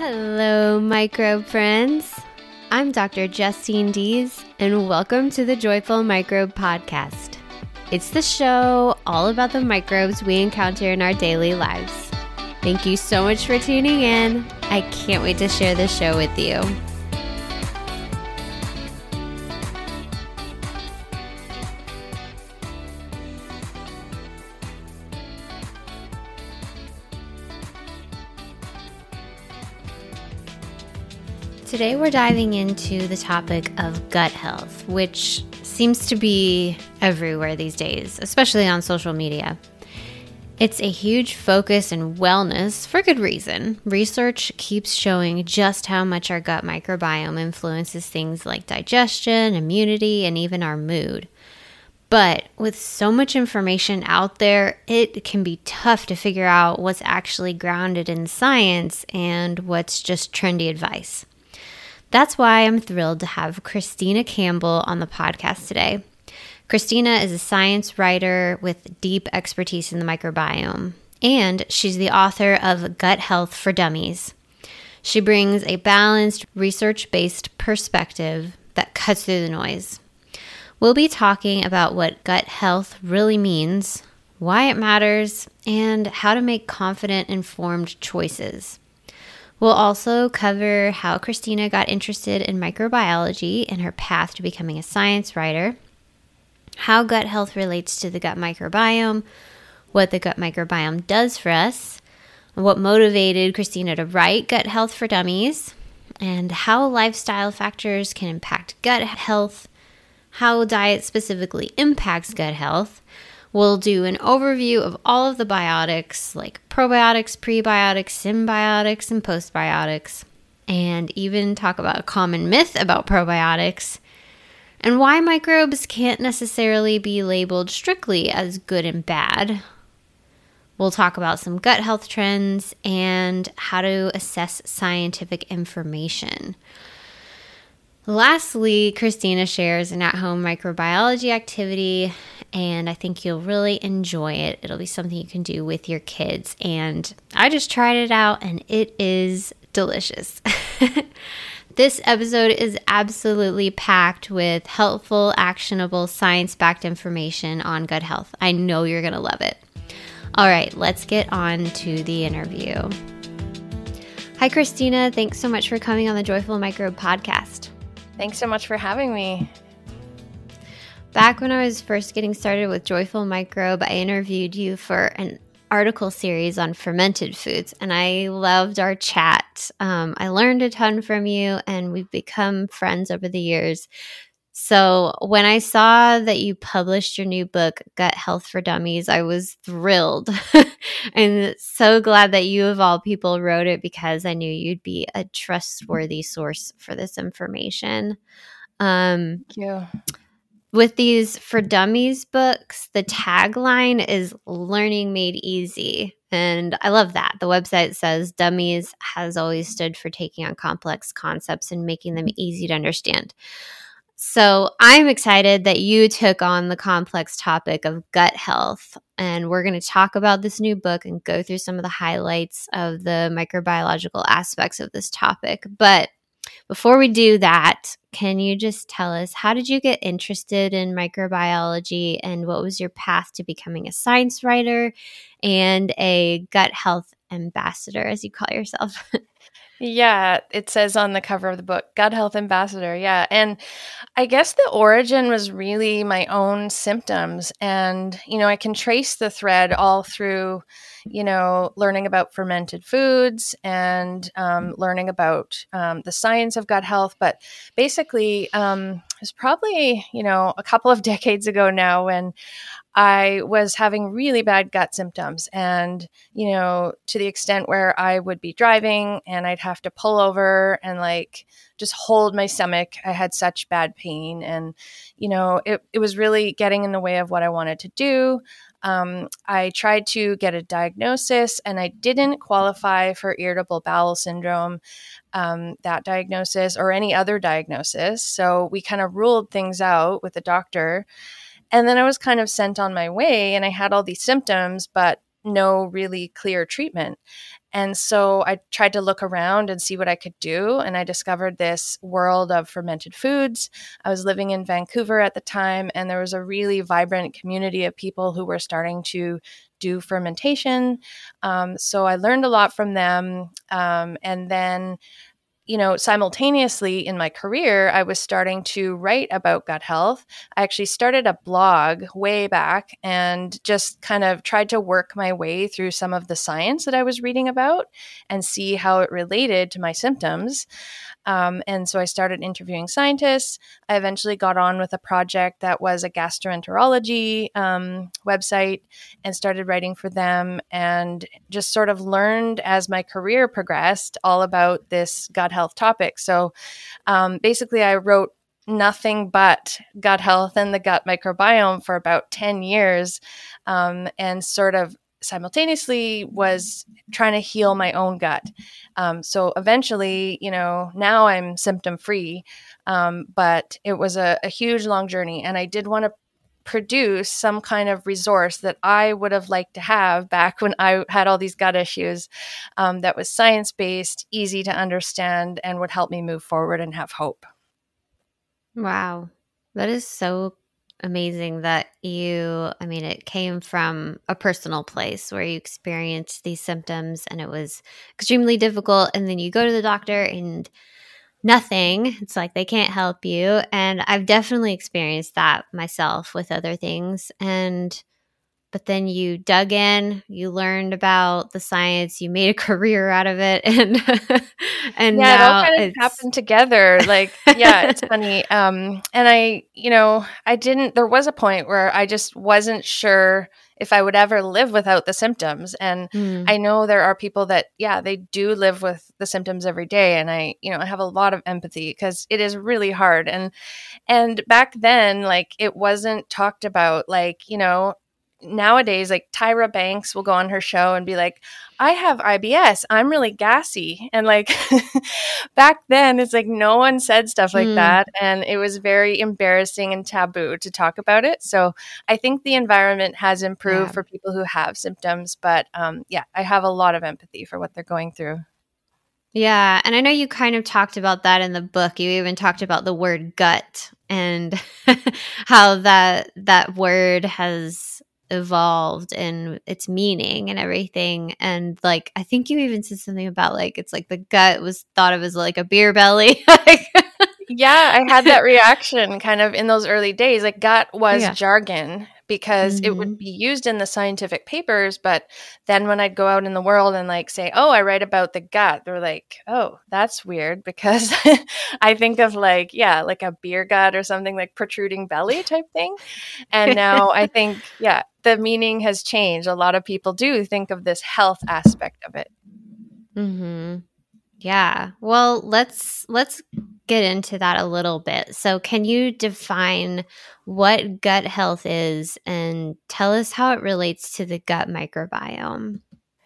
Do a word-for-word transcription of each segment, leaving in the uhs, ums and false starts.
Hello, microbe friends. I'm Doctor Justine Dees, and welcome to the Joyful Microbe Podcast. It's the show all about the microbes we encounter in our daily lives. Thank you so much for tuning in. I can't wait to share this show with you. Today we're diving into the topic of gut health, which seems to be everywhere these days, especially on social media. It's a huge focus in wellness for good reason. Research keeps showing just how much our gut microbiome influences things like digestion, immunity, and even our mood. But with so much information out there, it can be tough to figure out what's actually grounded in science and what's just trendy advice. That's why I'm thrilled to have Christina Campbell on the podcast today. Christina is a science writer with deep expertise in the microbiome, and she's the author of Gut Health for Dummies. She brings a balanced, research-based perspective that cuts through the noise. We'll be talking about what gut health really means, why it matters, and how to make confident, informed choices. We'll also cover how Christina got interested in microbiology and her path to becoming a science writer, how gut health relates to the gut microbiome, what the gut microbiome does for us, what motivated Christina to write Gut Health for Dummies, and how lifestyle factors can impact gut health, how diet specifically impacts gut health. We'll do an overview of all of the biotics like probiotics, prebiotics, symbiotics, and postbiotics, and even talk about a common myth about probiotics and why microbes can't necessarily be labeled strictly as good and bad. We'll talk about some gut health trends and how to assess scientific information. Lastly, Christina shares an at-home microbiology activity, and I think you'll really enjoy it. It'll be something you can do with your kids, and I just tried it out, and it is delicious. This episode is absolutely packed with helpful, actionable, science-backed information on gut health. I know you're going to love it. All right, let's get on to the interview. Hi, Christina. Thanks so much for coming on the Joyful Microbe Podcast. Thanks so much for having me. Back when I was first getting started with Joyful Microbe, I interviewed you for an article series on fermented foods, and I loved our chat. Um, I learned a ton from you, and we've become friends over the years. So when I saw that you published your new book, Gut Health for Dummies, I was thrilled and so glad that you, of all people, wrote it because I knew you'd be a trustworthy source for this information. Um, Thank you. With these For Dummies books, the tagline is learning made easy. And I love that. The website says Dummies has always stood for taking on complex concepts and making them easy to understand. So I'm excited that you took on the complex topic of gut health, and we're going to talk about this new book and go through some of the highlights of the microbiological aspects of this topic. But before we do that, can you just tell us, how did you get interested in microbiology, and what was your path to becoming a science writer and a gut health ambassador, as you call yourself? Yeah, it says on the cover of the book, Gut Health Ambassador. Yeah. And I guess the origin was really my own symptoms. And, you know, I can trace the thread all through, you know, learning about fermented foods and um, learning about um, the science of gut health. But basically, um, it was probably, you know, a couple of decades ago now when I was having really bad gut symptoms, and, you know, to the extent where I would be driving and I'd have to pull over and like just hold my stomach. I had such bad pain, and, you know, it, it was really getting in the way of what I wanted to do. Um, I tried to get a diagnosis, and I didn't qualify for irritable bowel syndrome, um, that diagnosis, or any other diagnosis. So we kind of ruled things out with the doctor. And then I was kind of sent on my way, and I had all these symptoms, but no really clear treatment. And so I tried to look around and see what I could do. And I discovered this world of fermented foods. I was living in Vancouver at the time, and there was a really vibrant community of people who were starting to do fermentation. Um, so I learned a lot from them. Um, and then you know, simultaneously in my career, I was starting to write about gut health. I actually started a blog way back and just kind of tried to work my way through some of the science that I was reading about and see how it related to my symptoms. Um, and so I started interviewing scientists. I eventually got on with a project that was a gastroenterology um, website and started writing for them, and just sort of learned as my career progressed all about this gut health topic. So um, basically, I wrote nothing but gut health and the gut microbiome for about ten years, um, and sort of simultaneously was trying to heal my own gut. Um, so eventually, you know, now I'm symptom free, um, but it was a, a huge, long journey. And I did want to produce some kind of resource that I would have liked to have back when I had all these gut issues, um, that was science-based, easy to understand, and would help me move forward and have hope. Wow. That is so amazing that you, I mean, it came from a personal place where you experienced these symptoms and it was extremely difficult. And then you go to the doctor and nothing. It's like they can't help you. And I've definitely experienced that myself with other things. And but then you dug in, you learned about the science, you made a career out of it, and and Yeah, it all now kind of it's happened together. Like, yeah, it's funny. Um, and I, you know, I didn't, there was a point where I just wasn't sure if I would ever live without the symptoms. And Mm, I know there are people that, yeah, they do live with the symptoms every day. And I, you know, I have a lot of empathy because it is really hard. And, and back then, like, it wasn't talked about, like, you know, nowadays, like Tyra Banks will go on her show and be like, I have I B S. I'm really gassy. And like back then, it's like no one said stuff like mm, that. And it was very embarrassing and taboo to talk about it. So I think the environment has improved yeah. for people who have symptoms. But um, yeah, I have a lot of empathy for what they're going through. Yeah, and I know you kind of talked about that in the book. You even talked about the word gut and how that that word has evolved in its meaning and everything. And like I think you even said something about like it's like the gut was thought of as like a beer belly. Like, Yeah, I had that reaction kind of in those early days. Like gut was yeah. jargon because it would Mhm. be used in the scientific papers, but then when I'd go out in the world and like say, "Oh, I write about the gut," they're like, "Oh, that's weird," because I think of like, yeah, like a beer gut or something like protruding belly type thing. And now I think, yeah, the meaning has changed. A lot of people do think of this health aspect of it. Mhm. Yeah. Well, let's let's get into that a little bit. So, can you define what gut health is and tell us how it relates to the gut microbiome?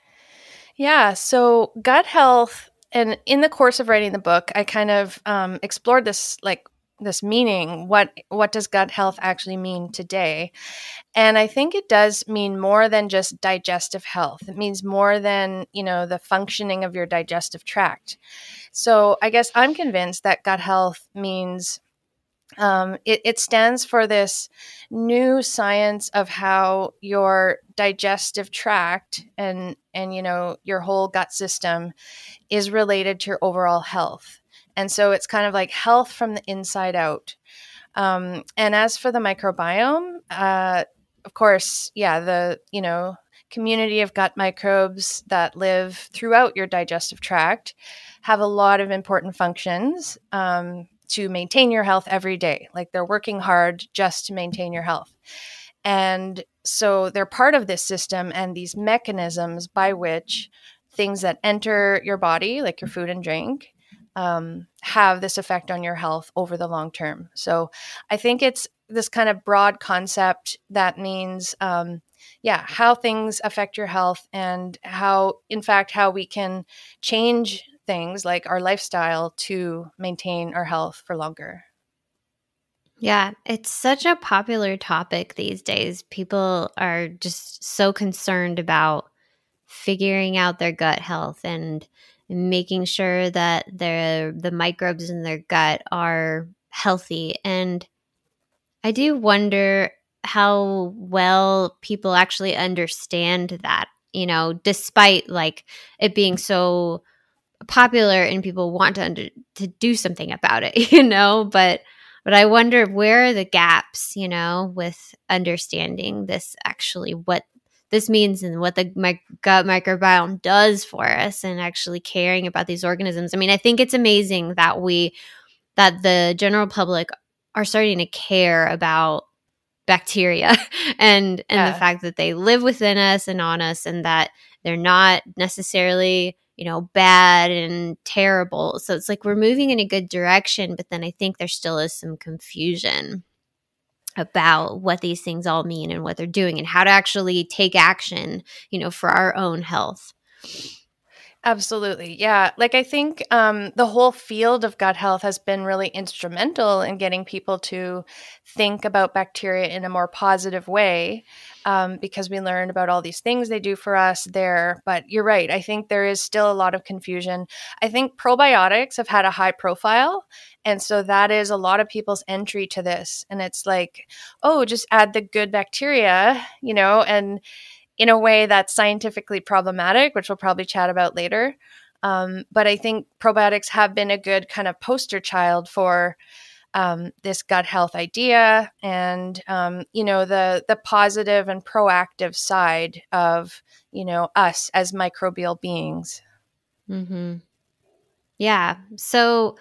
Yeah. So gut health, and in the course of writing the book, I kind of um, explored this, like this meaning. What what does gut health actually mean today? And I think it does mean more than just digestive health. It means more than, you know, the functioning of your digestive tract. So I guess I'm convinced that gut health means um, it, it stands for this new science of how your digestive tract and and you know your whole gut system is related to your overall health. And so it's kind of like health from the inside out. Um, and as for the microbiome, uh, of course, yeah, the you know community of gut microbes that live throughout your digestive tract have a lot of important functions um, to maintain your health every day. Like they're working hard just to maintain your health. And so they're part of this system and these mechanisms by which things that enter your body, like your food and drink, um, have this effect on your health over the long term. So I think it's this kind of broad concept that means, um, yeah, how things affect your health and how, in fact, how we can change things like our lifestyle to maintain our health for longer. Yeah, it's such a popular topic these days. People are just so concerned about figuring out their gut health and making sure that their the microbes in their gut are healthy. And I do wonder how well people actually understand that, you know, despite like it being so popular and people want to under, to do something about it, you know, but but I wonder where are the gaps, you know, with understanding this actually what this means and what the my, gut microbiome does for us and actually caring about these organisms. I mean, I think it's amazing that we that the general public are starting to care about bacteria and and the Yeah. fact that they live within us and on us and that they're not necessarily, you know, bad and terrible. So it's like we're moving in a good direction, but then I think there still is some confusion about what these things all mean and what they're doing and how to actually take action, you know, for our own health. Absolutely. Yeah. Like I think um, the whole field of gut health has been really instrumental in getting people to think about bacteria in a more positive way um, because we learned about all these things they do for us there. But you're right. I think there is still a lot of confusion. I think probiotics have had a high profile. And so that is a lot of people's entry to this. And it's like, oh, just add the good bacteria, you know, and in a way that's scientifically problematic, which we'll probably chat about later. Um, but I think probiotics have been a good kind of poster child for um, this gut health idea and, um, you know, the the positive and proactive side of, you know, us as microbial beings. Mm-hmm. Yeah. So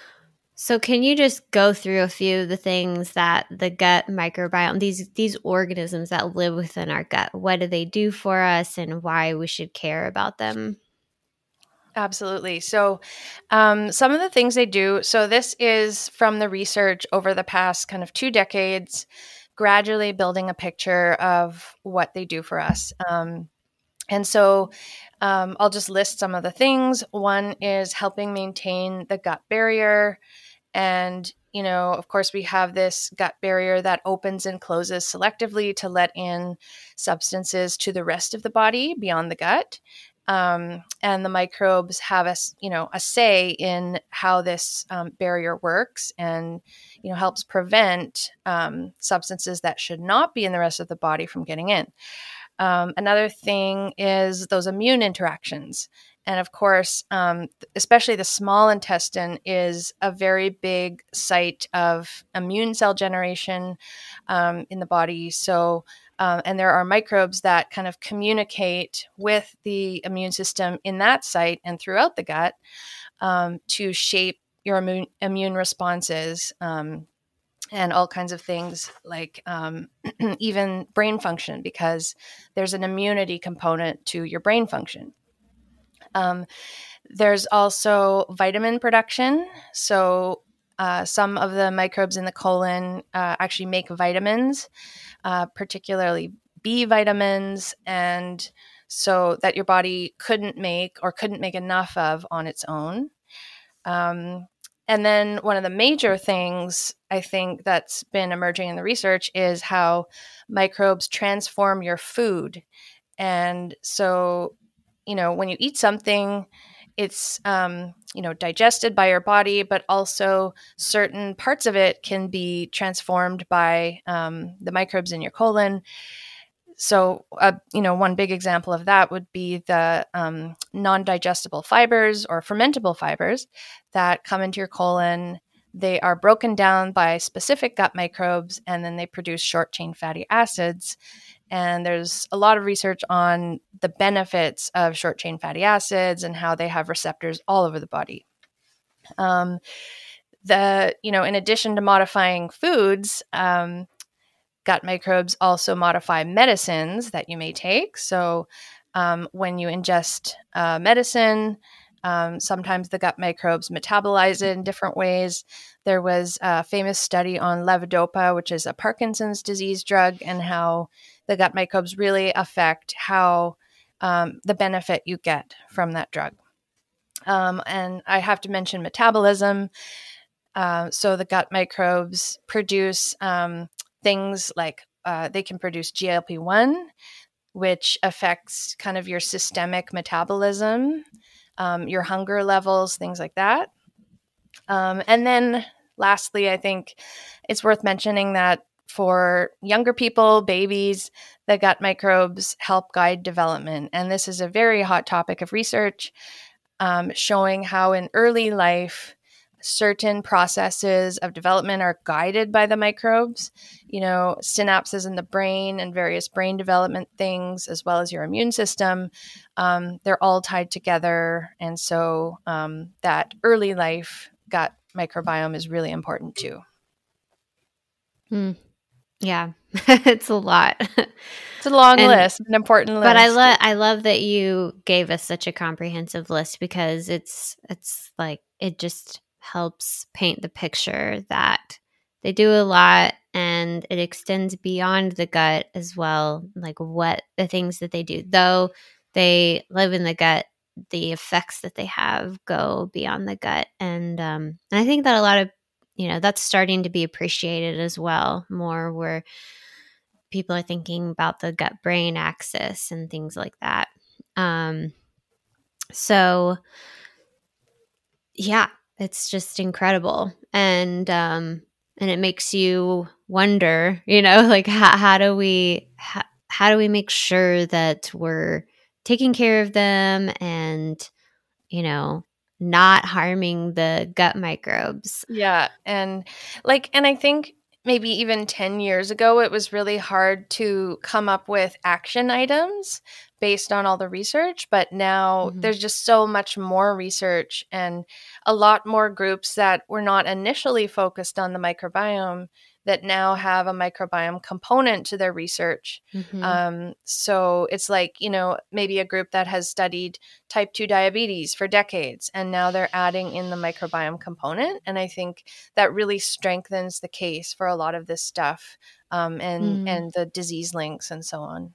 So can you just go through a few of the things that the gut microbiome, these these organisms that live within our gut, what do they do for us and why we should care about them? Absolutely. So, um, some of the things they do. So, this is from the research over the past kind of two decades, gradually building a picture of what they do for us. Um, and so, um, I'll just list some of the things. One is helping maintain the gut barrier. And, you know, of course, we have this gut barrier that opens and closes selectively to let in substances to the rest of the body beyond the gut. Um, and the microbes have a, you know, a say in how this um, barrier works and, you know, helps prevent um, substances that should not be in the rest of the body from getting in. Um, another thing is those immune interactions. And of course, um, especially the small intestine is a very big site of immune cell generation um, in the body. So, um, and there are microbes that kind of communicate with the immune system in that site and throughout the gut um, to shape your immune, immune responses. Um, and all kinds of things like um, even brain function, because there's an immunity component to your brain function. Um, there's also vitamin production. So uh, some of the microbes in the colon uh, actually make vitamins, uh, particularly B vitamins, and so that your body couldn't make or couldn't make enough of on its own. Um, and then one of the major things I think that's been emerging in the research is how microbes transform your food. And so, you know, when you eat something, it's, um, you know, digested by your body, but also certain parts of it can be transformed by um, the microbes in your colon. So, uh, you know, one big example of that would be the um, non-digestible fibers or fermentable fibers that come into your colon. They are broken down by specific gut microbes, and then they produce short-chain fatty acids. And there's a lot of research on the benefits of short-chain fatty acids and how they have receptors all over the body. Um, the, you know, in addition to modifying foods, um, gut microbes also modify medicines that you may take. So um, when you ingest uh, medicine, um, sometimes the gut microbes metabolize it in different ways. There was a famous study on levodopa, which is a Parkinson's disease drug, and how the gut microbes really affect how um, the benefit you get from that drug. Um, and I have to mention metabolism. Uh, so the gut microbes produce um, things like uh, they can produce G L P one, which affects kind of your systemic metabolism, um, your hunger levels, things like that. Um, and then lastly, I think it's worth mentioning that for younger people, babies, the gut microbes help guide development. And this is a very hot topic of research, um, showing how in early life, certain processes of development are guided by the microbes. You know, synapses in the brain and various brain development things, as well as your immune system, um, they're all tied together. And so um, that early life gut microbiome is really important too. Mm. Yeah, it's a lot. It's a long And- list, an important list. But I love I love that you gave us such a comprehensive list, because it's it's like it just helps paint the picture that they do a lot, and it extends beyond the gut as well, like what the things that they do. Though they live in the gut, the effects that they have go beyond the gut. And um and I think that a lot of, you know, that's starting to be appreciated as well, more where people are thinking about the gut brain axis and things like that. Um, so yeah, it's just incredible. And, um, and it makes you wonder, you know, like how, how do we, how, how do we make sure that we're taking care of them and, you know, not harming the gut microbes? Yeah. And like, and I think maybe even ten years ago, it was really hard to come up with action items based on all the research. But now Mhm. there's just so much more research and a lot more groups that were not initially focused on the microbiome that now have a microbiome component to their research. Mhm. Um, so it's like, you know, maybe a group that has studied type two diabetes for decades, and now they're adding in the microbiome component. And I think that really strengthens the case for a lot of this stuff, um, and, Mm. and the disease links and so on.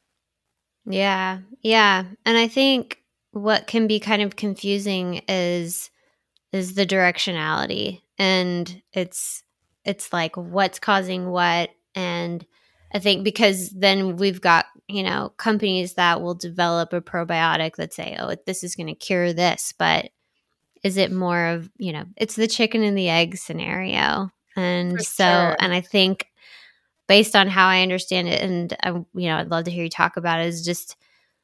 Yeah. Yeah. And I think what can be kind of confusing is is the directionality, and it's it's like what's causing what. And I think because then we've got, you know, companies that will develop a probiotic that say, oh, this is going to cure this, but is it more of, you know, it's the chicken and the egg scenario. And For so sure. and I think based on how I understand it, and I, you know, I'd love to hear you talk about it, is just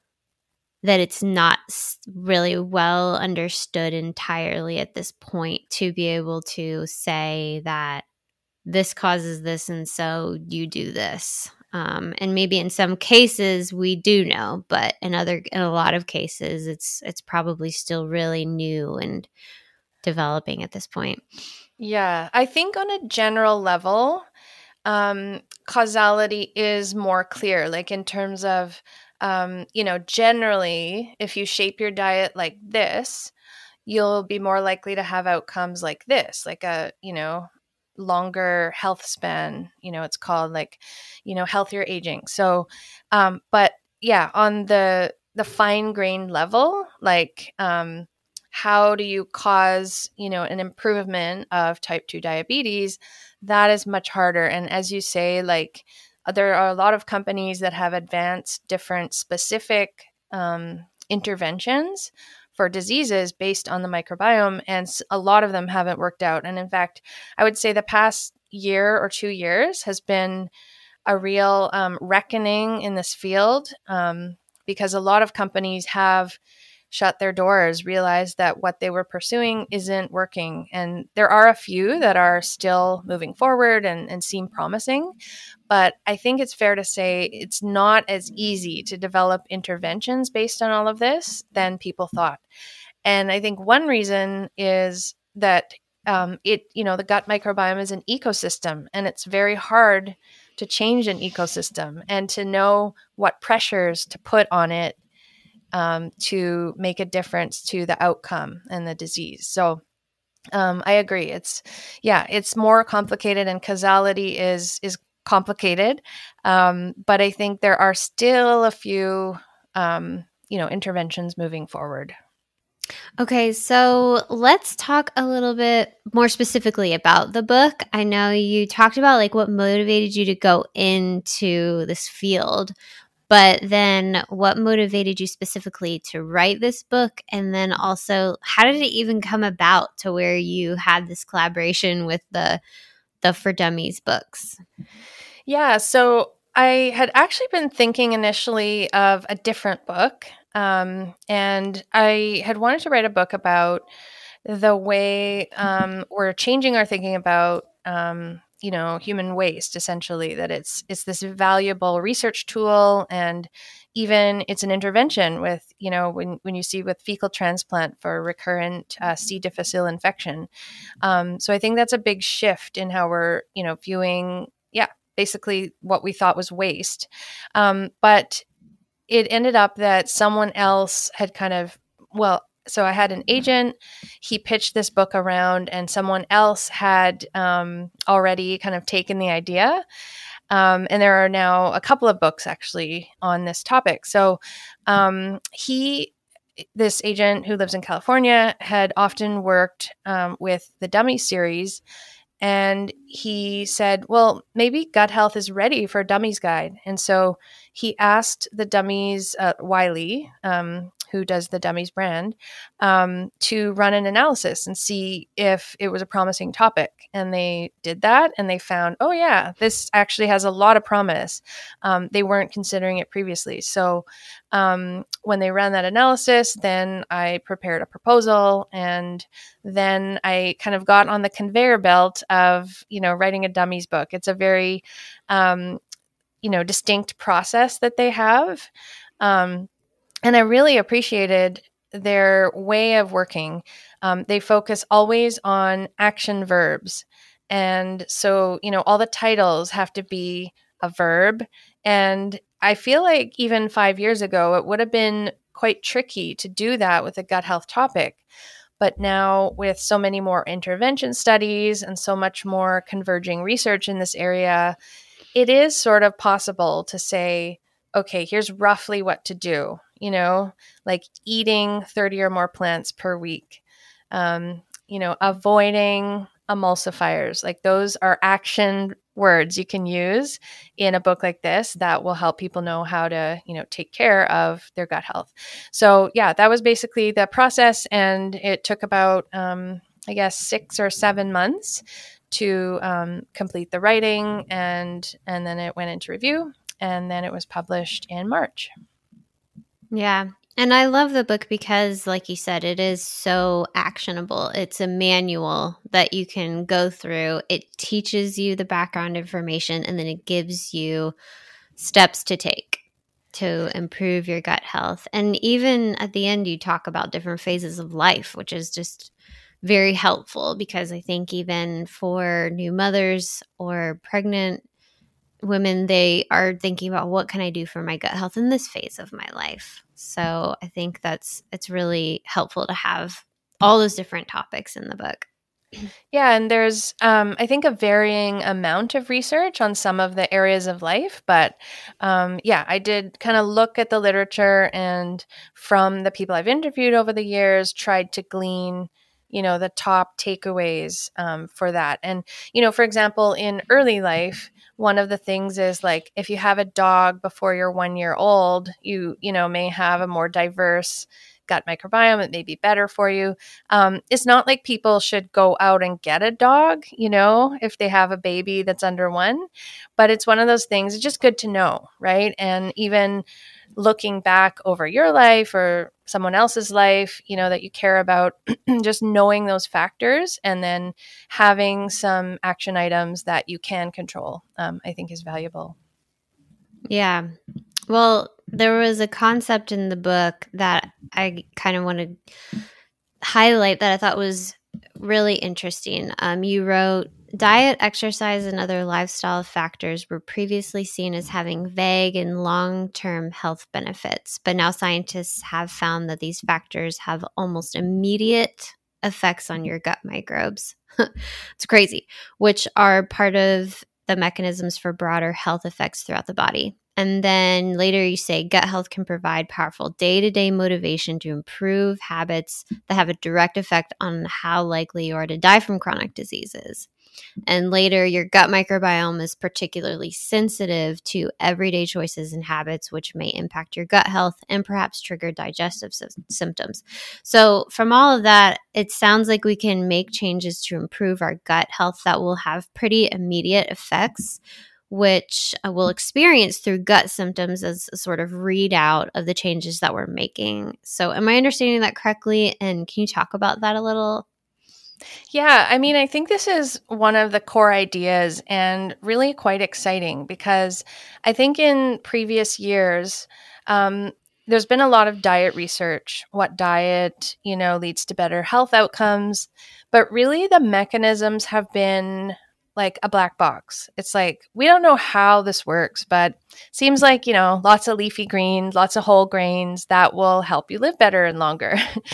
that it's not really well understood entirely at this point to be able to say that this causes this and so you do this. Um, and maybe in some cases we do know, but in other in a lot of cases it's it's probably still really new and developing at this point. Yeah. I think on a general level, um, causality is more clear, like in terms of, um, you know, generally, if you shape your diet like this, you'll be more likely to have outcomes like this, like a, you know, longer health span, you know, it's called like, you know, healthier aging. So, um, but yeah, on the, the fine grained level, like, um, how do you cause, you know, an improvement of type two diabetes? That is much harder. And as you say, like, there are a lot of companies that have advanced different specific um, interventions for diseases based on the microbiome, and a lot of them haven't worked out. And in fact, I would say the past year or two years has been a real um, reckoning in this field, um, because a lot of companies have shut their doors, realized that what they were pursuing isn't working. And there are a few that are still moving forward and, and seem promising. But I think it's fair to say it's not as easy to develop interventions based on all of this than people thought. And I think one reason is that um, it, you know, the gut microbiome is an ecosystem, and it's very hard to change an ecosystem and to know what pressures to put on it um, to make a difference to the outcome and the disease. So um, I agree. It's, yeah, it's more complicated, and causality is, is complicated. Um, but I think there are still a few, um, you know, interventions moving forward. Okay, so let's talk a little bit more specifically about the book. I know you talked about like what motivated you to go into this field, but then what motivated you specifically to write this book? And then also, how did it even come about to where you had this collaboration with the the For Dummies books? Yeah, so I had actually been thinking initially of a different book. Um, and I had wanted to write a book about the way um, we're changing our thinking about um, you know human waste, essentially, that it's it's this valuable research tool, and even it's an intervention with you know when, when you see with fecal transplant for recurrent uh, C. difficile infection. Um, so I think that's a big shift in how we're you know viewing yeah basically what we thought was waste. Um, but it ended up that someone else had kind of, well, so I had an agent, he pitched this book around, and someone else had um, already kind of taken the idea. Um, and there are now a couple of books actually on this topic. So um, he, this agent who lives in California, had often worked um, with the Dummy series. And he said, well, maybe gut health is ready for a dummies guide. And so he asked the dummies, uh, Wiley, um, who does the dummies brand, um, to run an analysis and see if it was a promising topic. And they did that, and they found, oh, yeah, this actually has a lot of promise. Um, they weren't considering it previously. So um, when they ran that analysis, then I prepared a proposal, and then I kind of got on the conveyor belt of, you know, writing a dummies book. It's a very, um, you know, distinct process that they have. Um, and I really appreciated their way of working. Um, they focus always on action verbs. And so, you know, all the titles have to be a verb. And I feel like even five years ago, it would have been quite tricky to do that with a gut health topic. But now, with so many more intervention studies and so much more converging research in this area, it is sort of possible to say, okay, here's roughly what to do, you know, like eating thirty or more plants per week, um, you know, avoiding emulsifiers. Like those are action words you can use in a book like this that will help people know how to, you know, take care of their gut health. So yeah, that was basically the process. And it took about, um, I guess, six or seven months to um, complete the writing, and and then it went into review, and then it was published in March. Yeah. And I love the book because, like you said, it is so actionable. It's a manual that you can go through. It teaches you the background information, and then it gives you steps to take to improve your gut health. And even at the end, you talk about different phases of life, which is just very helpful because I think even for new mothers or pregnant women, they are thinking about what can I do for my gut health in this phase of my life. So I think that's it's really helpful to have all those different topics in the book. Yeah, and there's, um, I think, a varying amount of research on some of the areas of life. But um, yeah, I did kind of look at the literature, and from the people I've interviewed over the years, tried to glean, you know, the top takeaways um, for that. And, you know, for example, in early life, one of the things is like if you have a dog before you're one year old, you, you know, may have a more diverse gut microbiome. It may be better for you. Um, it's not like people should go out and get a dog, you know, if they have a baby that's under one, but it's one of those things. It's just good to know, right? And even looking back over your life or someone else's life, you know, that you care about, just knowing those factors and then having some action items that you can control, um, I think is valuable. Yeah. Well, there was a concept in the book that I kind of want to highlight that I thought was really interesting. Um, you wrote, diet, exercise, and other lifestyle factors were previously seen as having vague and long-term health benefits, but now scientists have found that these factors have almost immediate effects on your gut microbes. It's crazy, which are part of the mechanisms for broader health effects throughout the body. And then later you say gut health can provide powerful day-to-day motivation to improve habits that have a direct effect on how likely you are to die from chronic diseases. And later, your gut microbiome is particularly sensitive to everyday choices and habits, which may impact your gut health and perhaps trigger digestive sy- symptoms. So, from all of that, it sounds like we can make changes to improve our gut health that will have pretty immediate effects, which uh, we'll experience through gut symptoms as a sort of readout of the changes that we're making. So, am I understanding that correctly? And can you talk about that a little? Yeah, I mean, I think this is one of the core ideas and really quite exciting because I think in previous years, um, there's been a lot of diet research, what diet, you know, leads to better health outcomes, but really the mechanisms have been like a black box. It's like, we don't know how this works, but seems like, you know, lots of leafy greens, lots of whole grains that will help you live better and longer.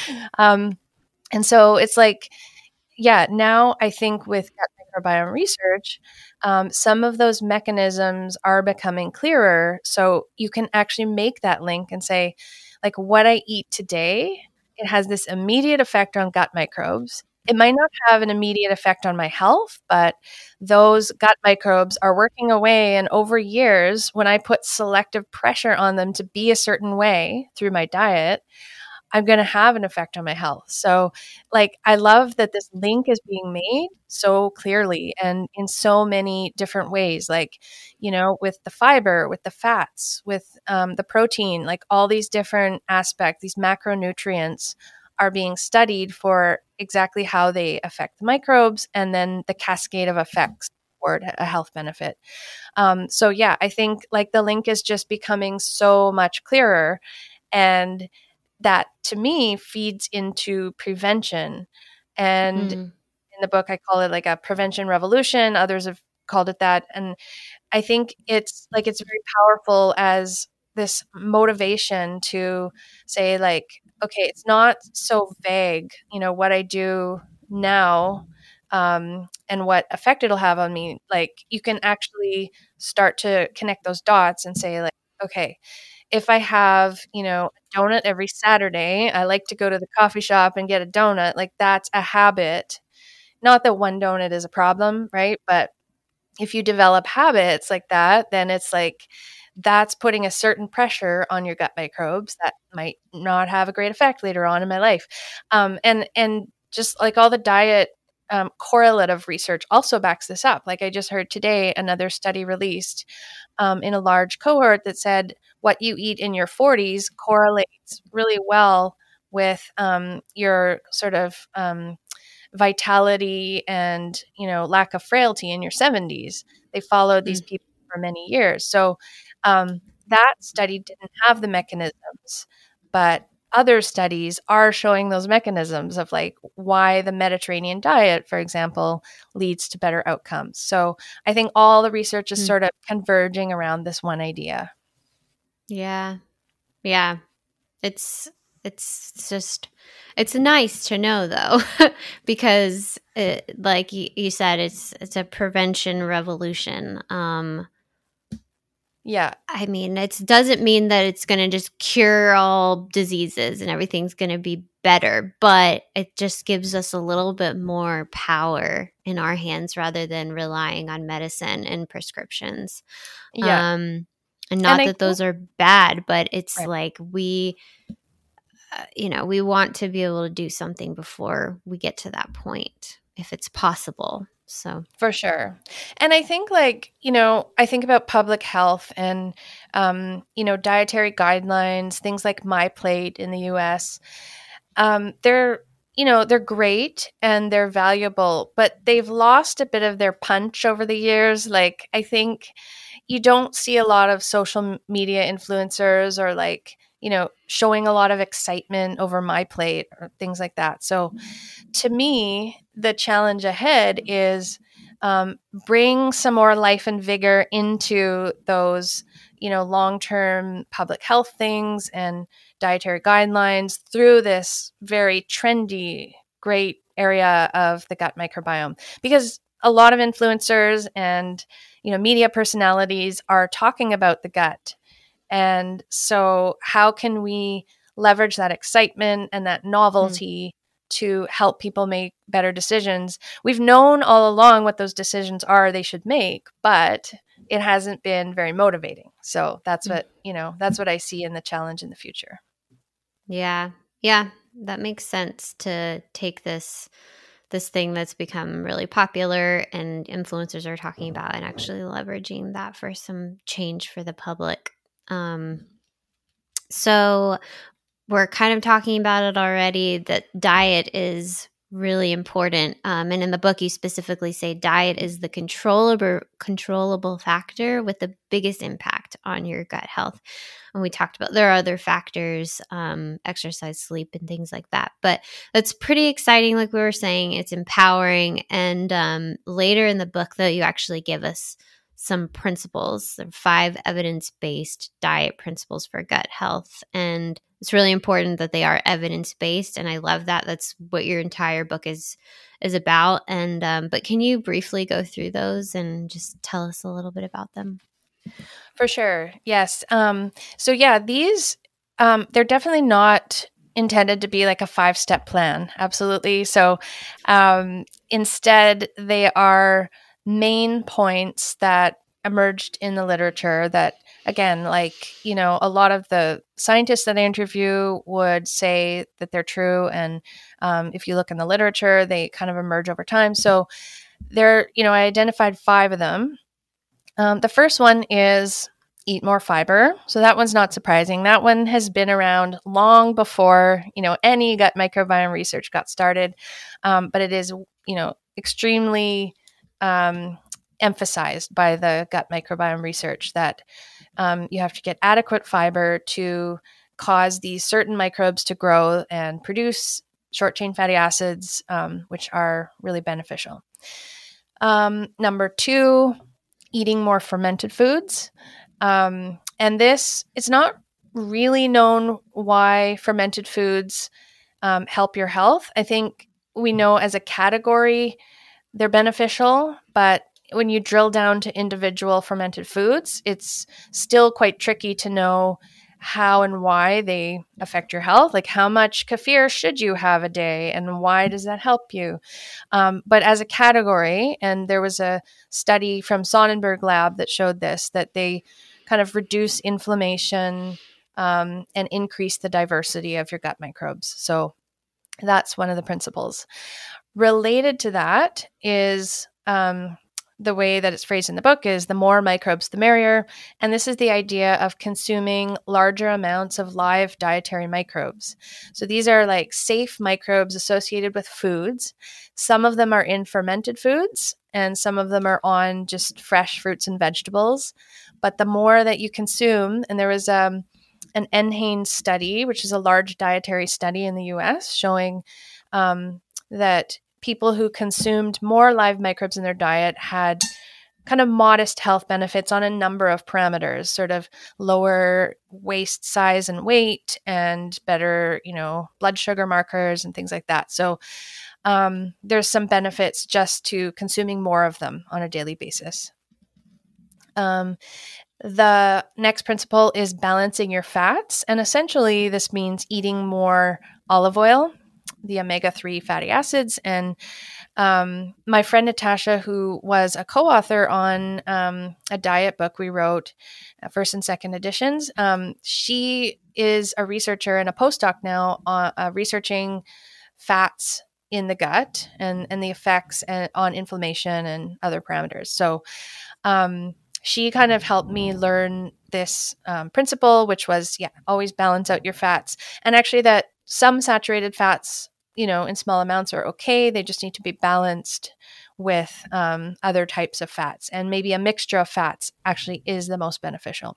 um, and so it's like, yeah, now I think with gut microbiome research, um, some of those mechanisms are becoming clearer. So you can actually make that link and say, like, what I eat today, it has this immediate effect on gut microbes. It might not have an immediate effect on my health, but those gut microbes are working away. And over years, when I put selective pressure on them to be a certain way through my diet, I'm going to have an effect on my health. So, like, I love that this link is being made so clearly and in so many different ways, like, you know, with the fiber, with the fats, with um, the protein, like all these different aspects, these macronutrients are being studied for exactly how they affect the microbes and then the cascade of effects toward a health benefit. Um, so, yeah, I think like the link is just becoming so much clearer. And that to me feeds into prevention. And Mm. in the book, I call it like a prevention revolution. Others have called it that. And I think it's like, it's very powerful as this motivation to say like, okay, it's not so vague, you know, what I do now um, and what effect it'll have on me. Like you can actually start to connect those dots and say like, okay, if I have, you know, a donut every Saturday, I like to go to the coffee shop and get a donut, like that's a habit. Not that one donut is a problem, right? But if you develop habits like that, then it's like that's putting a certain pressure on your gut microbes that might not have a great effect later on in my life. Um, and and just like all the diet um, correlative research also backs this up. Like I just heard today, another study released um, in a large cohort that said what you eat in your forties correlates really well with um, your sort of um, vitality and, you know, lack of frailty in your seventies. They followed these Mm. people for many years. So um, that study didn't have the mechanisms, but other studies are showing those mechanisms of like why the Mediterranean diet, for example, leads to better outcomes. So I think all the research is Mm. sort of converging around this one idea. Yeah. Yeah. It's it's just it's nice to know though because it, like you, you said it's it's a prevention revolution. Um Yeah. I mean, it doesn't mean that it's going to just cure all diseases and everything's going to be better, but it just gives us a little bit more power in our hands rather than relying on medicine and prescriptions. Yeah. Um, and And not I that think, those are bad, but it's right. like we, uh, you know, we want to be able to do something before we get to that point, if it's possible. So, For sure. And I think like, you know, I think about public health and, um, you know, dietary guidelines, things like My Plate in the U S. Um, they're, you know, they're great and they're valuable, but they've lost a bit of their punch over the years. Like, I think you don't see a lot of social media influencers or like, you know, showing a lot of excitement over My Plate or things like that. So, to me, the challenge ahead is um, bring some more life and vigor into those, you know, long-term public health things and dietary guidelines through this very trendy, great area of the gut microbiome. Because a lot of influencers and, you know, media personalities are talking about the gut. And so how can we leverage that excitement and that novelty mm. to help people make better decisions? We've known all along what those decisions are they should make, but it hasn't been very motivating. So that's what, you know, that's what I see in the challenge in the future. Yeah. Yeah. That makes sense, to take this this thing that's become really popular and influencers are talking about and actually leveraging that for some change for the public. Um, so we're kind of talking about it already, that diet is really important. Um, and in the book, you specifically say diet is the controllable controllable factor with the biggest impact on your gut health. And we talked about there are other factors, um, exercise, sleep, and things like that. But it's pretty exciting, like we were saying. It's empowering. And um, later in the book, though, you actually give us some principles, five evidence-based diet principles for gut health. And it's really important that they are evidence-based. And I love that. That's what your entire book is is about. And um, but can you briefly go through those and just tell us a little bit about them? For sure. Yes. Um, so yeah, these, um, they're definitely not intended to be like a five-step plan. Absolutely. So um, instead, they are main points that emerged in the literature that, again, like, you know, a lot of the scientists that I interview would say that they're true. And um, if you look in the literature, they kind of emerge over time. So there, you know, I identified five of them. Um, the first one is eat more fiber. So that one's not surprising. That one has been around long before, you know, any gut microbiome research got started. Um, but it is, you know, extremely um, emphasized by the gut microbiome research that um, you have to get adequate fiber to cause these certain microbes to grow and produce short chain fatty acids, um, which are really beneficial. Um, number two, eating more fermented foods. Um, and this, it's not really known why fermented foods um, help your health. I think we know as a category they're beneficial, but when you drill down to individual fermented foods, it's still quite tricky to know how and why they affect your health. Like, how much kefir should you have a day and why does that help you? Um, but as a category, and there was a study from Sonnenberg Lab that showed this, that they kind of reduce inflammation um, and increase the diversity of your gut microbes. So that's one of the principles. Related to that is um, the way that it's phrased in the book is the more microbes, the merrier. And this is the idea of consuming larger amounts of live dietary microbes. So these are like safe microbes associated with foods. Some of them are in fermented foods and some of them are on just fresh fruits and vegetables. But the more that you consume, and there was um, an NHANES study, which is a large dietary study in the U S, showing um, that people who consumed more live microbes in their diet had kind of modest health benefits on a number of parameters, sort of lower waist size and weight and better, you know, blood sugar markers and things like that. So um, there's some benefits just to consuming more of them on a daily basis. Um, the next principle is balancing your fats. And essentially this means eating more olive oil, the omega three fatty acids. And um, my friend Natasha, who was a co-author on um, a diet book we wrote, uh, first and second editions, um, she is a researcher and a postdoc now on, uh, researching fats in the gut and, and the effects and, on inflammation and other parameters. So um, she kind of helped me learn this um, principle, which was, yeah, always balance out your fats. And actually that some saturated fats, you know, in small amounts are okay. They just need to be balanced with um, other types of fats. And maybe a mixture of fats actually is the most beneficial.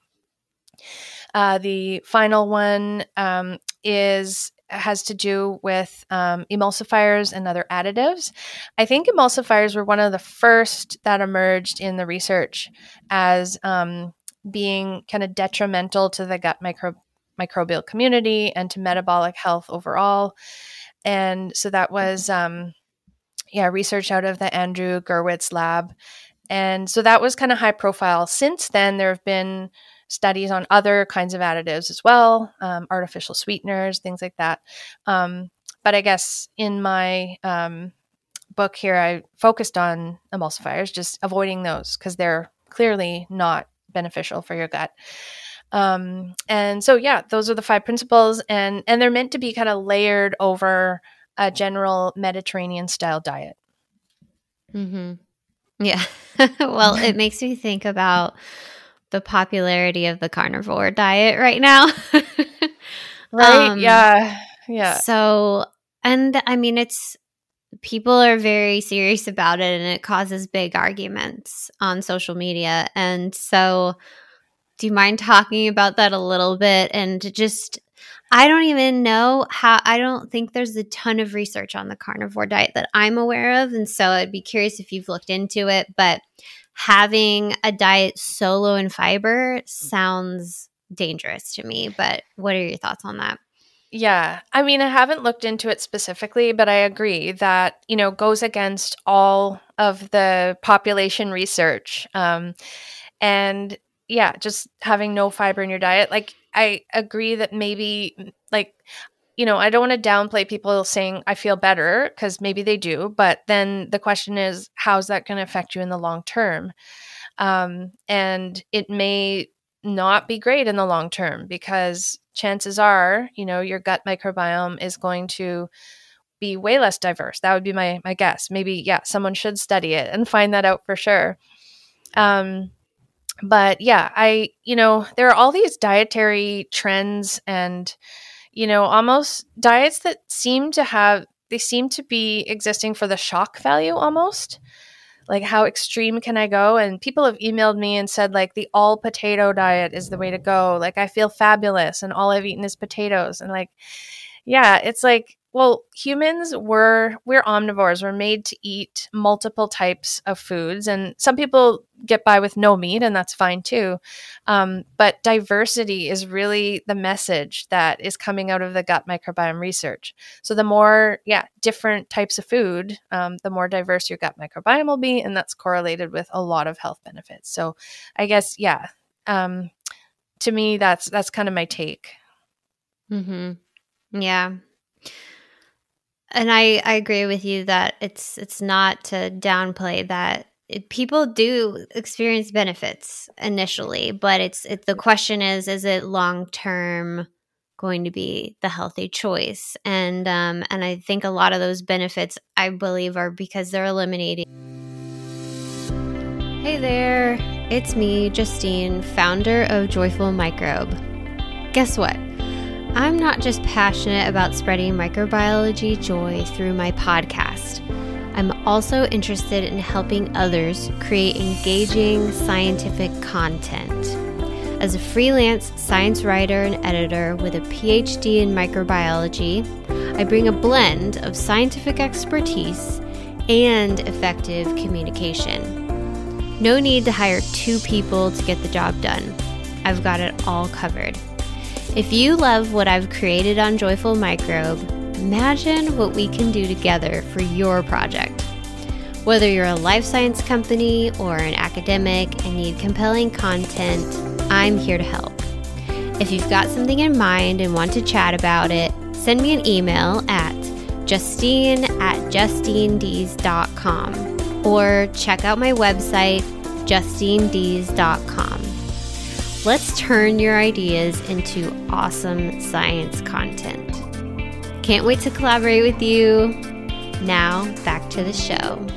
Uh, the final one um, is has to do with um, emulsifiers and other additives. I think emulsifiers were one of the first that emerged in the research as um, being kind of detrimental to the gut micro- microbial community and to metabolic health overall. And so that was, um, yeah, research out of the Andrew Gurwitz lab. and so that was kind of high profile. Since then, there have been studies on other kinds of additives as well, um, artificial sweeteners, things like that. Um, but I guess in my um, book here, I focused on emulsifiers, just avoiding those because they're clearly not beneficial for your gut. Um, and so, yeah, those are the five principles, and, and they're meant to be kind of layered over a general Mediterranean style diet. Mm-hmm. Yeah. Well, it makes me think about the popularity of the carnivore diet right now. Right? Um, yeah. Yeah. So, and I mean, it's, people are very serious about it, and it causes big arguments on social media. And so, do you mind talking about that a little bit? And just, I don't even know how, I don't think there's a ton of research on the carnivore diet that I'm aware of. And so I'd be curious if you've looked into it. But having a diet so low in fiber sounds dangerous to me. But what are your thoughts on that? Yeah. I mean, I haven't looked into it specifically, but I agree that, you know, goes against all of the population research. Um, and yeah, just having no fiber in your diet. Like, I agree that maybe, like, you know, I don't want to downplay people saying I feel better, because maybe they do. But then the question is, how's that going to affect you in the long term? Um, and it may not be great in the long term, because chances are, you know, your gut microbiome is going to be way less diverse. That would be my my guess. Maybe, yeah, someone should study it and find that out for sure. Um, but yeah, I, you know, there are all these dietary trends and, you know, almost diets that seem to have, they seem to be existing for the shock value almost. Like, how extreme can I go? And people have emailed me and said, like, the all potato diet is the way to go. Like, I feel fabulous and all I've eaten is potatoes. And like, yeah, it's like, well, humans were, we're omnivores. We're made to eat multiple types of foods. And some people get by with no meat, and that's fine too. Um, but diversity is really the message that is coming out of the gut microbiome research. So the more, yeah, different types of food, um, the more diverse your gut microbiome will be. And that's correlated with a lot of health benefits. So I guess, yeah, um, to me, that's, that's kind of my take. Mm-hmm. Yeah. And I, I agree with you that it's it's not to downplay that it, people do experience benefits initially, but it's it, the question is, is it long term going to be the healthy choice? And um, and I think a lot of those benefits, I believe, are because they're eliminating. Hey there, it's me, Justine, founder of Joyful Microbe. Guess what? I'm not just passionate about spreading microbiology joy through my podcast. I'm also interested in helping others create engaging scientific content. As a freelance science writer and editor with a P H D in microbiology, I bring a blend of scientific expertise and effective communication. No need to hire two people to get the job done. I've got it all covered. If you love what I've created on Joyful Microbe, imagine what we can do together for your project. Whether you're a life science company or an academic and need compelling content, I'm here to help. If you've got something in mind and want to chat about it, send me an email at justine at justinedees dot com or check out my website, justine dees dot com. Let's turn your ideas into awesome science content. Can't wait to collaborate with you. Now, back to the show.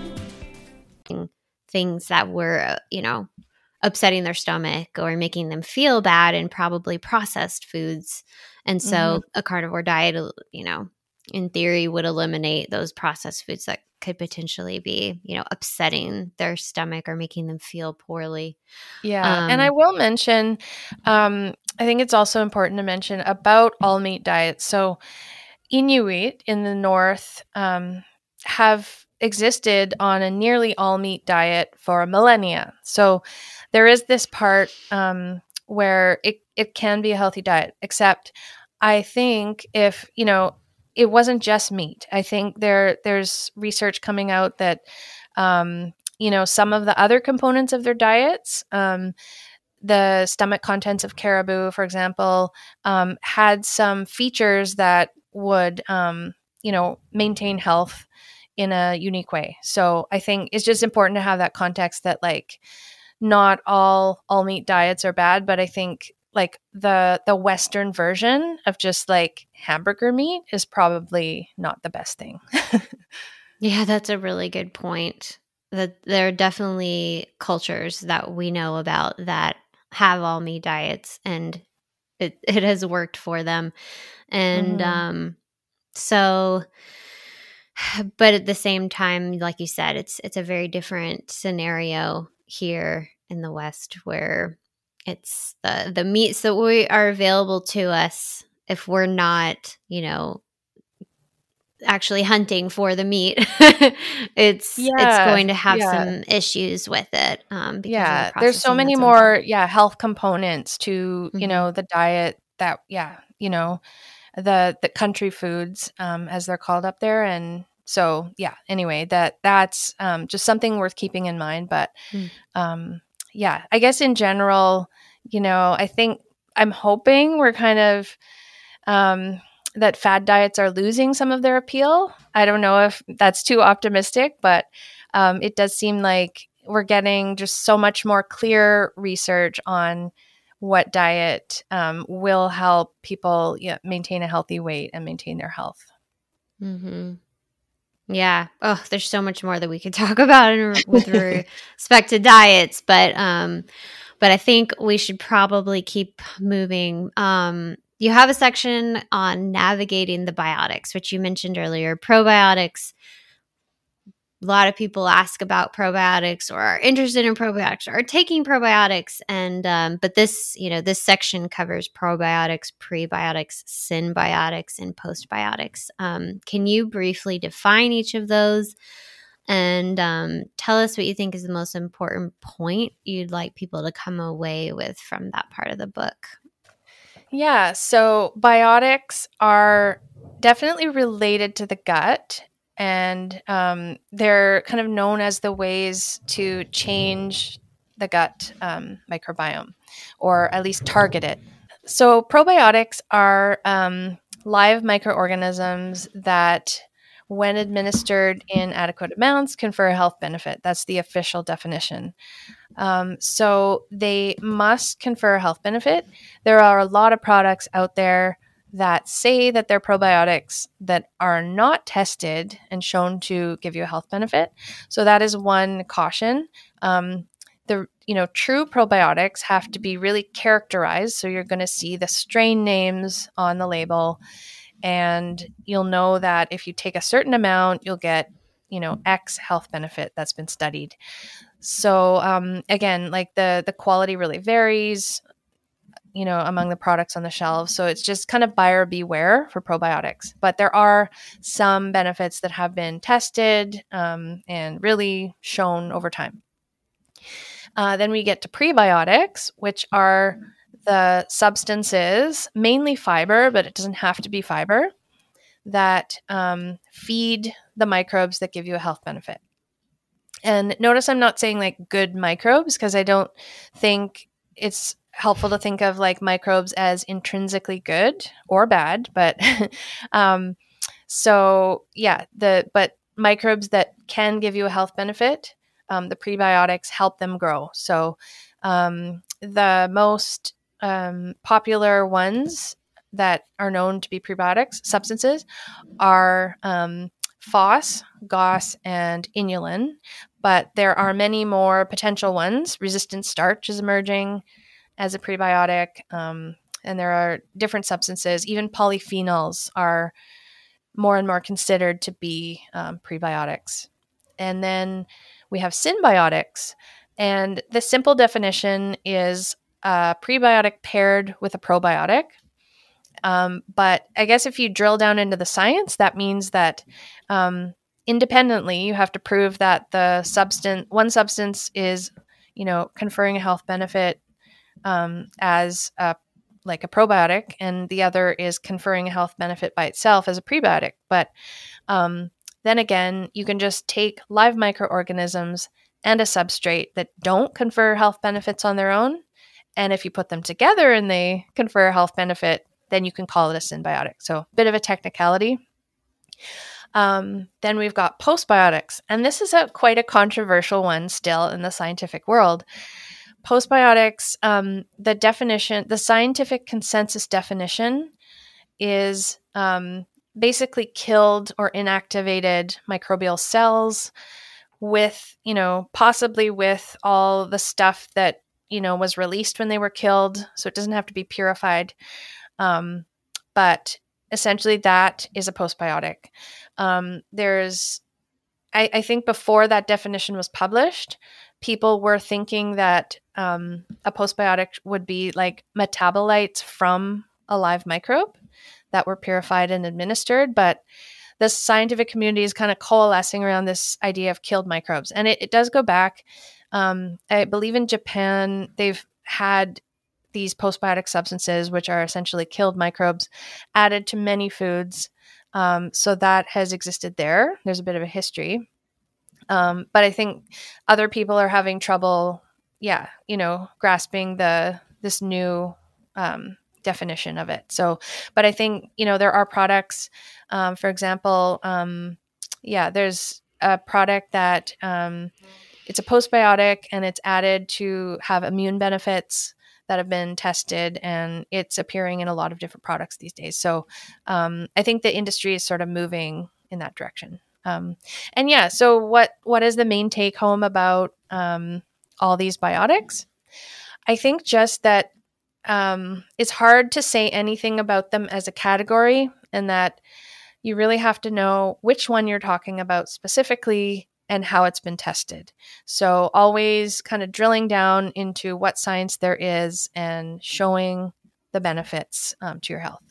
Things that were, you know, upsetting their stomach or making them feel bad, and probably processed foods. And so mm-hmm. a carnivore diet, you know, in theory would eliminate those processed foods that could potentially be, you know, upsetting their stomach or making them feel poorly. Yeah. Um, and I will mention, um, I think it's also important to mention about all meat diets. So Inuit in the north um, have existed on a nearly all meat diet for millennia. So there is this part um, where it, it can be a healthy diet, except I think if, you know, it wasn't just meat. I think there there's research coming out that um, you know, some of the other components of their diets, um, the stomach contents of caribou, for example, um, had some features that would, um, you know, maintain health in a unique way. So I think it's just important to have that context that like not all all meat diets are bad, but I think like the the Western version of just like hamburger meat is probably not the best thing. Yeah, that's a really good point. That there are definitely cultures that we know about that have all meat diets, and it, it has worked for them. And Mm-hmm. um, so, but at the same time, like you said, it's it's a very different scenario here in the West, where it's the the meats that we are available to us. If we're not, you know, actually hunting for the meat, it's it's Yeah, going to have yeah. some issues with it, um, because of the Yeah, there's so processing many that's involved. more, yeah, health components to, you Mhm. know, the diet that, yeah, you know, the the country foods, um, as they're called up there. And so, yeah, anyway, that that's um, just something worth keeping in mind. But Mm. um, yeah, I guess in general, you know, I think I'm hoping we're kind of um, that fad diets are losing some of their appeal. I don't know if that's too optimistic, but um, it does seem like we're getting just so much more clear research on what diet um, will help people, yeah, maintain a healthy weight and maintain their health. Mhm. Yeah. Oh, there's so much more that we could talk about in, with respect to diets, but um, but I think we should probably keep moving. Um, you have a section on navigating the biotics, which you mentioned earlier. Probiotics. A lot of people ask about probiotics or are interested in probiotics or are taking probiotics, and um, but this, you know, this section covers probiotics, prebiotics, symbiotics, and postbiotics. Um, can you briefly define each of those and um, tell us what you think is the most important point you'd like people to come away with from that part of the book? Yeah, so biotics are definitely related to the gut, and um, they're kind of known as the ways to change the gut um, microbiome, or at least target it. So probiotics are um, live microorganisms that, when administered in adequate amounts, confer a health benefit. That's the official definition. Um, so they must confer a health benefit. There are a lot of products out there that say that they're probiotics that are not tested and shown to give you a health benefit. So that is one caution. Um, the you know true probiotics have to be really characterized. So you're going to see the strain names on the label, and you'll know that if you take a certain amount, you'll get you know X health benefit that's been studied. So um, again, like the the quality really varies, you know, among the products on the shelves. So it's just kind of buyer beware for probiotics. But there are some benefits that have been tested um, and really shown over time. Uh, then we get to prebiotics, which are the substances, mainly fiber, but it doesn't have to be fiber, that um, feed the microbes that give you a health benefit. And notice I'm not saying like good microbes, because I don't think it's helpful to think of like microbes as intrinsically good or bad. But um, so yeah, the but microbes that can give you a health benefit, um, the prebiotics help them grow. So um, the most um, popular ones that are known to be prebiotics substances are um, F O S, G O S, and inulin. But there are many more potential ones. Resistant starch is emerging as a prebiotic, um, and there are different substances. Even polyphenols are more and more considered to be um, prebiotics. And then we have symbiotics, and the simple definition is a prebiotic paired with a probiotic. Um, but I guess if you drill down into the science, that means that um, independently, you have to prove that the substance, one substance is, you know, conferring a health benefit um, as a, like a probiotic, and the other is conferring a health benefit by itself as a prebiotic. But um, then again, you can just take live microorganisms and a substrate that don't confer health benefits on their own. And if you put them together and they confer a health benefit, then you can call it a symbiotic. So a bit of a technicality. Um, then we've got postbiotics. And this is a quite a controversial one still in the scientific world. Postbiotics, um, the definition, the scientific consensus definition is um, basically killed or inactivated microbial cells with, you know, possibly with all the stuff that, you know, was released when they were killed. So it doesn't have to be purified. Um, but essentially that is a postbiotic. Um, there's, I, I think before that definition was published, people were thinking that um, a postbiotic would be like metabolites from a live microbe that were purified and administered. But the scientific community is kind of coalescing around this idea of killed microbes. And it, it does go back. Um, I believe in Japan, they've had these postbiotic substances, which are essentially killed microbes, added to many foods. Um, so that has existed there. There's a bit of a history. Um, but I think other people are having trouble, yeah, you know, grasping the this new um, definition of it. So, but I think, you know, there are products, um, for example, um, yeah, there's a product that um, it's a postbiotic and it's added to have immune benefits that have been tested, and it's appearing in a lot of different products these days. So um, I think the industry is sort of moving in that direction. Um, and yeah, so what, what is the main take home about um, all these biotics? I think just that um, it's hard to say anything about them as a category, and that you really have to know which one you're talking about specifically and how it's been tested. So always kind of drilling down into what science there is and showing the benefits um, to your health.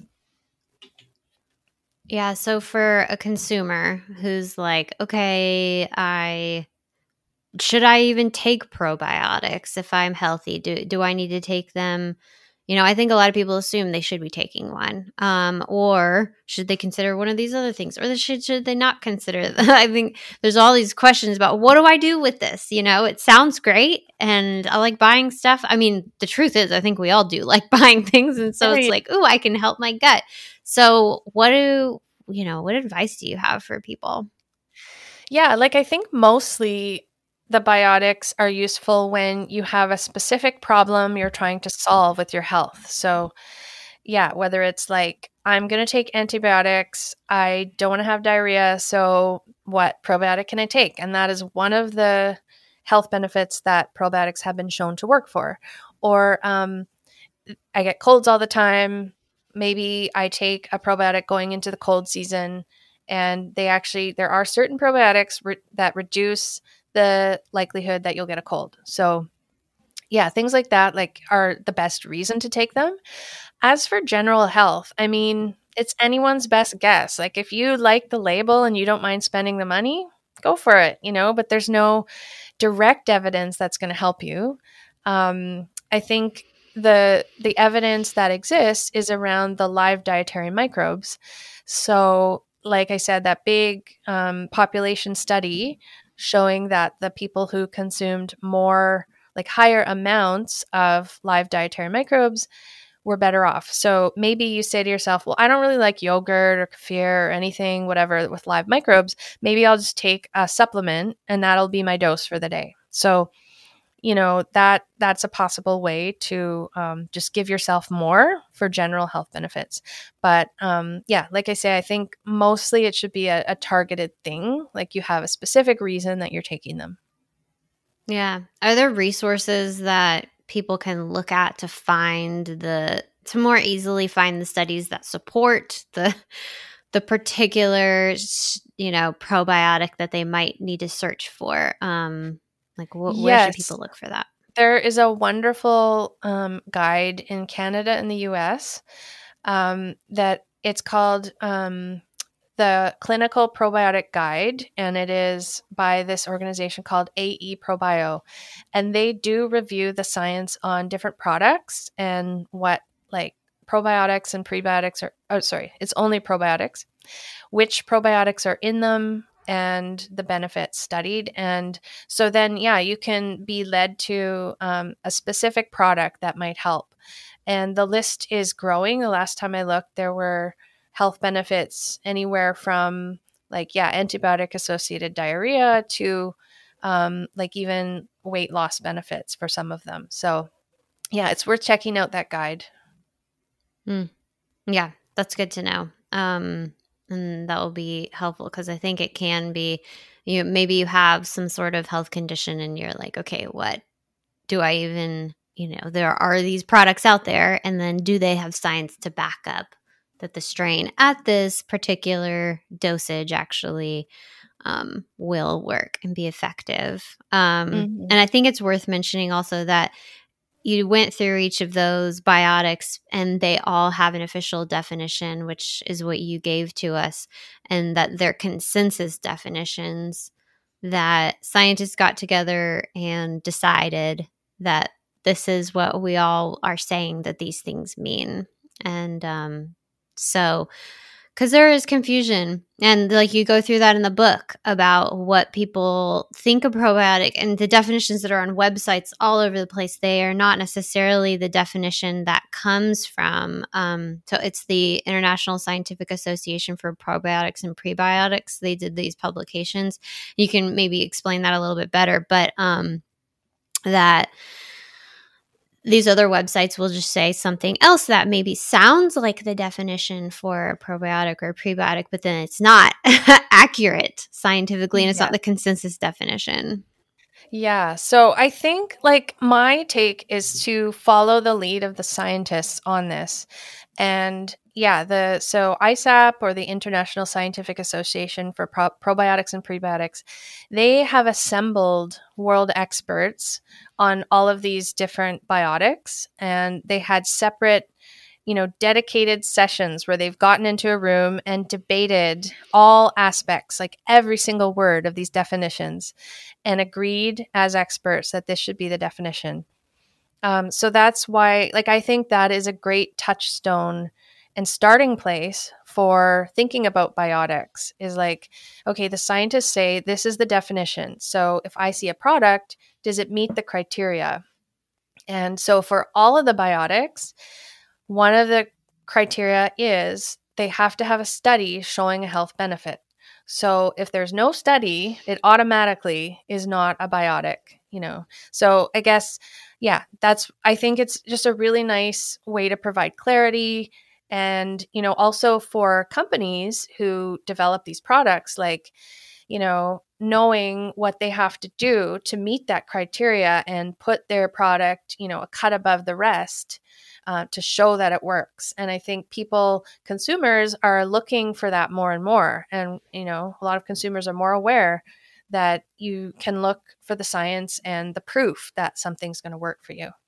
Yeah, so for a consumer who's like, okay, I should I even take probiotics if I'm healthy? Do do I need to take them? You know, I think a lot of people assume they should be taking one. Um, or should they consider one of these other things? Or should should they not consider them? I think there's all these questions about what do I do with this? You know, it sounds great and I like buying stuff. I mean, the truth is I think we all do like buying things. And so Right. it's like, ooh, I can help my gut. So what do, you know, what advice do you have for people? Yeah, like I think mostly the biotics are useful when you have a specific problem you're trying to solve with your health. So yeah, whether it's like, I'm going to take antibiotics, I don't want to have diarrhea, so what probiotic can I take? And that is one of the health benefits that probiotics have been shown to work for. Or um, I get colds all the time. Maybe I take a probiotic going into the cold season, and they actually, there are certain probiotics re- that reduce the likelihood that you'll get a cold. So yeah, things like that like are the best reason to take them. As for general health, I mean, it's anyone's best guess. Like if you like the label and you don't mind spending the money, go for it, you know, but there's no direct evidence that's going to help you. Um, I think the the evidence that exists is around the live dietary microbes. So like I said, that big um, population study showing that the people who consumed more, like higher amounts of live dietary microbes were better off. So maybe you say to yourself, well, I don't really like yogurt or kefir or anything, whatever, with live microbes. Maybe I'll just take a supplement and that'll be my dose for the day. So, you know, that that's a possible way to um, just give yourself more for general health benefits. But um, yeah, like I say, I think mostly it should be a, a targeted thing. Like you have a specific reason that you're taking them. Yeah. Are there resources that people can look at to find the to more easily find the studies that support the the particular, you know, probiotic that they might need to search for? Um, like, wh- Yes. where should people look for that? There is a wonderful um, guide in Canada and the U S um, that it's called um, the Clinical Probiotic Guide, and it is by this organization called A E Probio. And they do review the science on different products and what like probiotics and prebiotics are, oh, sorry, it's only probiotics, which probiotics are in them and the benefits studied. And so then, yeah, you can be led to um, a specific product that might help. And the list is growing. The last time I looked, there were health benefits anywhere from like, yeah, antibiotic associated diarrhea to um, like even weight loss benefits for some of them. So yeah, it's worth checking out that guide. Mm. Yeah, that's good to know. Um, and that will be helpful because I think it can be, you know, maybe you have some sort of health condition and you're like, okay, what do I even, you know, there are these products out there, and then do they have science to back up that the strain at this particular dosage actually um, will work and be effective? Um, Mm-hmm. And I think it's worth mentioning also that you went through each of those biotics and they all have an official definition, which is what you gave to us, and that they're consensus definitions that scientists got together and decided that this is what we all are saying that these things mean. And um, so because there is confusion, and like you go through that in the book about what people think a probiotic, and the definitions that are on websites all over the place, they are not necessarily the definition that comes from um, so it's the International Scientific Association for Probiotics and Prebiotics. They did these publications. You can maybe explain that a little bit better, but um, that these other websites will just say something else that maybe sounds like the definition for a probiotic or a prebiotic, but then it's not accurate scientifically, and it's Yeah. not the consensus definition. Yeah. So I think like my take is to follow the lead of the scientists on this. And yeah, the so I S A P, or the International Scientific Association for Pro- Probiotics and Prebiotics, they have assembled world experts on all of these different biotics, and they had separate, you know, dedicated sessions where they've gotten into a room and debated all aspects, like every single word of these definitions, and agreed as experts that this should be the definition. Um, so that's why, like, I think that is a great touchstone and starting place for thinking about biotics is like, okay, the scientists say this is the definition. So if I see a product, does it meet the criteria? And so for all of the biotics, one of the criteria is they have to have a study showing a health benefit. So if there's no study, it automatically is not a biotic, you know. So I guess, yeah, that's, I think it's just a really nice way to provide clarity. And, you know, also for companies who develop these products, like, you know, knowing what they have to do to meet that criteria and put their product, you know, a cut above the rest uh, to show that it works. And I think people, consumers, are looking for that more and more. And, you know, a lot of consumers are more aware that you can look for the science and the proof that something's going to work for you.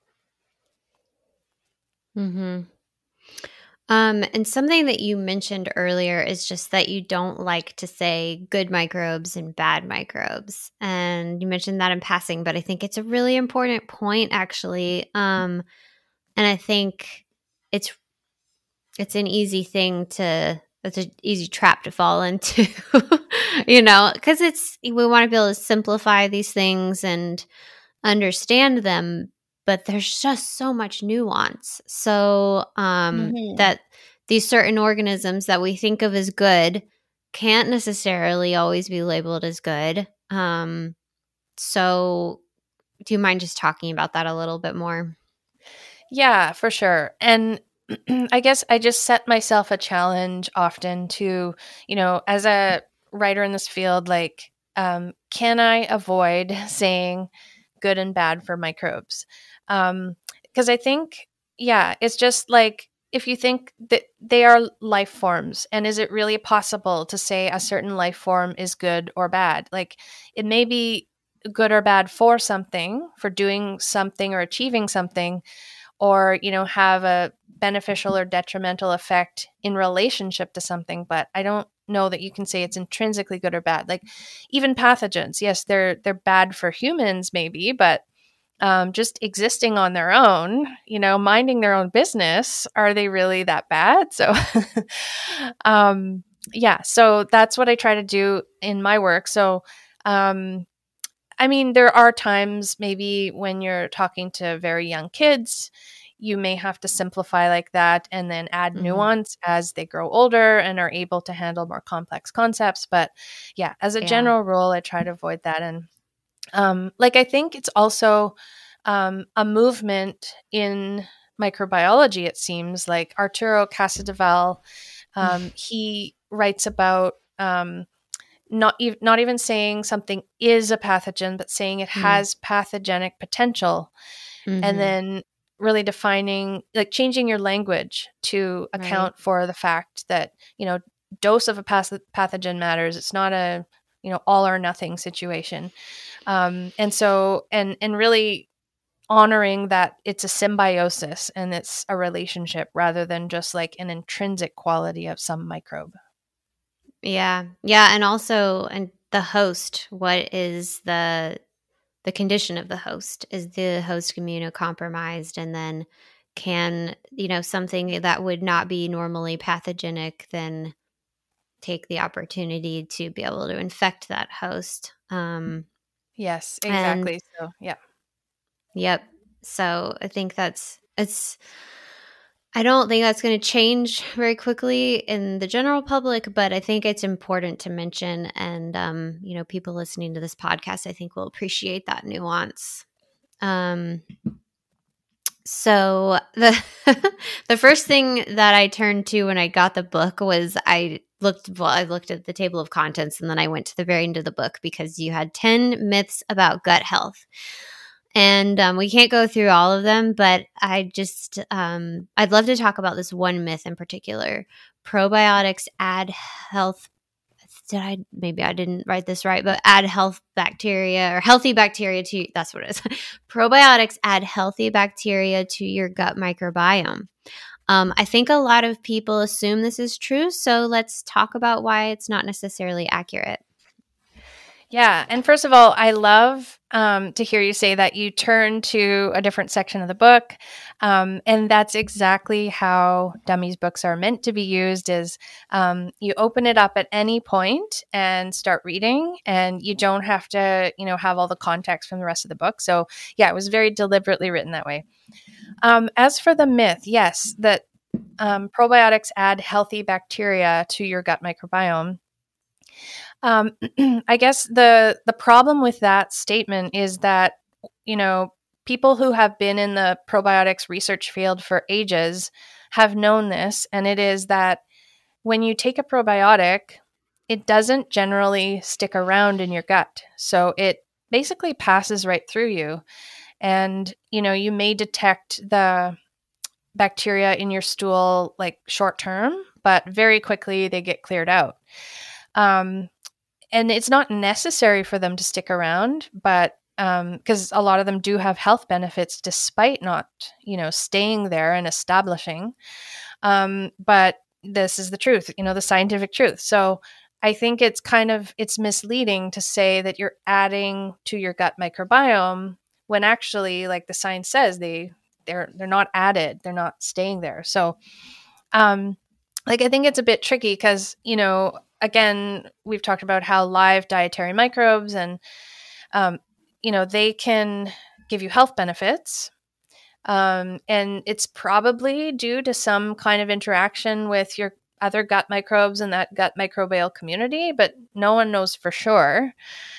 Mm-hmm. Um, and something that you mentioned earlier is just that you don't like to say good microbes and bad microbes. And you mentioned that in passing, but I think it's a really important point, actually. Um, and I think it's it's an easy thing to it's an easy trap to fall into, you know, because it's we want to be able to simplify these things and understand them, but there's just so much nuance. So um, Mm-hmm. that these certain organisms that we think of as good can't necessarily always be labeled as good. Um, so do you mind just talking about that a little bit more? Yeah, for sure. And I guess I just set myself a challenge often to, you know, as a writer in this field, like, um, can I avoid saying good and bad for microbes? Um, because I think, yeah, it's just like, if you think that they are life forms, and is it really possible to say a certain life form is good or bad? Like, it may be good or bad for something, for doing something or achieving something, or, you know, have a beneficial or detrimental effect in relationship to something. But I don't know that you can say it's intrinsically good or bad. Like even pathogens, yes, they're they're bad for humans maybe, but um, just existing on their own, you know, minding their own business, are they really that bad? So, um, yeah, so that's what I try to do in my work. So, um, I mean, there are times maybe when you're talking to very young kids, you may have to simplify like that and then add Mm-hmm. nuance as they grow older and are able to handle more complex concepts. But yeah, as a Yeah. general rule, I try to avoid that. And um, like, I think it's also um, a movement in microbiology, it seems like Arturo Casadevall, um, he writes about um, not ev- not even saying something is a pathogen, but saying it has pathogenic potential, and Mm-hmm. then really defining, like changing your language to Right. account for the fact that, you know, dose of a path- pathogen matters. It's not a, you know, all or nothing situation. Um, and so, and and really honoring that it's a symbiosis and it's a relationship rather than just like an intrinsic quality of some microbe. Yeah. Yeah. And also, and the host, what is the the condition of the host? Is the host immunocompromised? And then can, you know, something that would not be normally pathogenic then take the opportunity to be able to infect that host? Um, Yes, and exactly. So, yeah. yep. So I think that's it's I don't think that's going to change very quickly in the general public, but I think it's important to mention. And, um, you know, people listening to this podcast, I think will appreciate that nuance. Um, so the the first thing that I turned to when I got the book was I looked well, I looked at the table of contents and then I went to the very end of the book because you had ten myths about gut health. And um, we can't go through all of them, but I just, um, I'd love to talk about this one myth in particular. Probiotics add health. Did I, maybe I didn't write this right, but add health bacteria or healthy bacteria to, that's what it is. Probiotics add healthy bacteria to your gut microbiome. Um, I think a lot of people assume this is true. So let's talk about why it's not necessarily accurate. Yeah. And first of all, I love um, to hear you say that you turn to a different section of the book. Um, and that's exactly how Dummies books are meant to be used is um, you open it up at any point and start reading, and you don't have to, you know, have all the context from the rest of the book. So yeah, it was very deliberately written that way. Um, as for the myth, yes, that um, probiotics add healthy bacteria to your gut microbiome. Um, I guess the the problem with that statement is that, you know, people who have been in the probiotics research field for ages have known this, and it is that when you take a probiotic, it doesn't generally stick around in your gut. So it basically passes right through you. And, you know, you may detect the bacteria in your stool like short term, but very quickly they get cleared out. Um, and it's not necessary for them to stick around, but because um, a lot of them do have health benefits despite not, you know, staying there and establishing. Um, but this is the truth, you know, the scientific truth. So I think it's kind of it's misleading to say that you're adding to your gut microbiome when actually, like the science says, they they're they're not added, they're not staying there. So, um, like I think it's a bit tricky because, you know, again, we've talked about how live dietary microbes and, um, you know, they can give you health benefits. Um, and it's probably due to some kind of interaction with your other gut microbes in that gut microbial community, but no one knows for sure.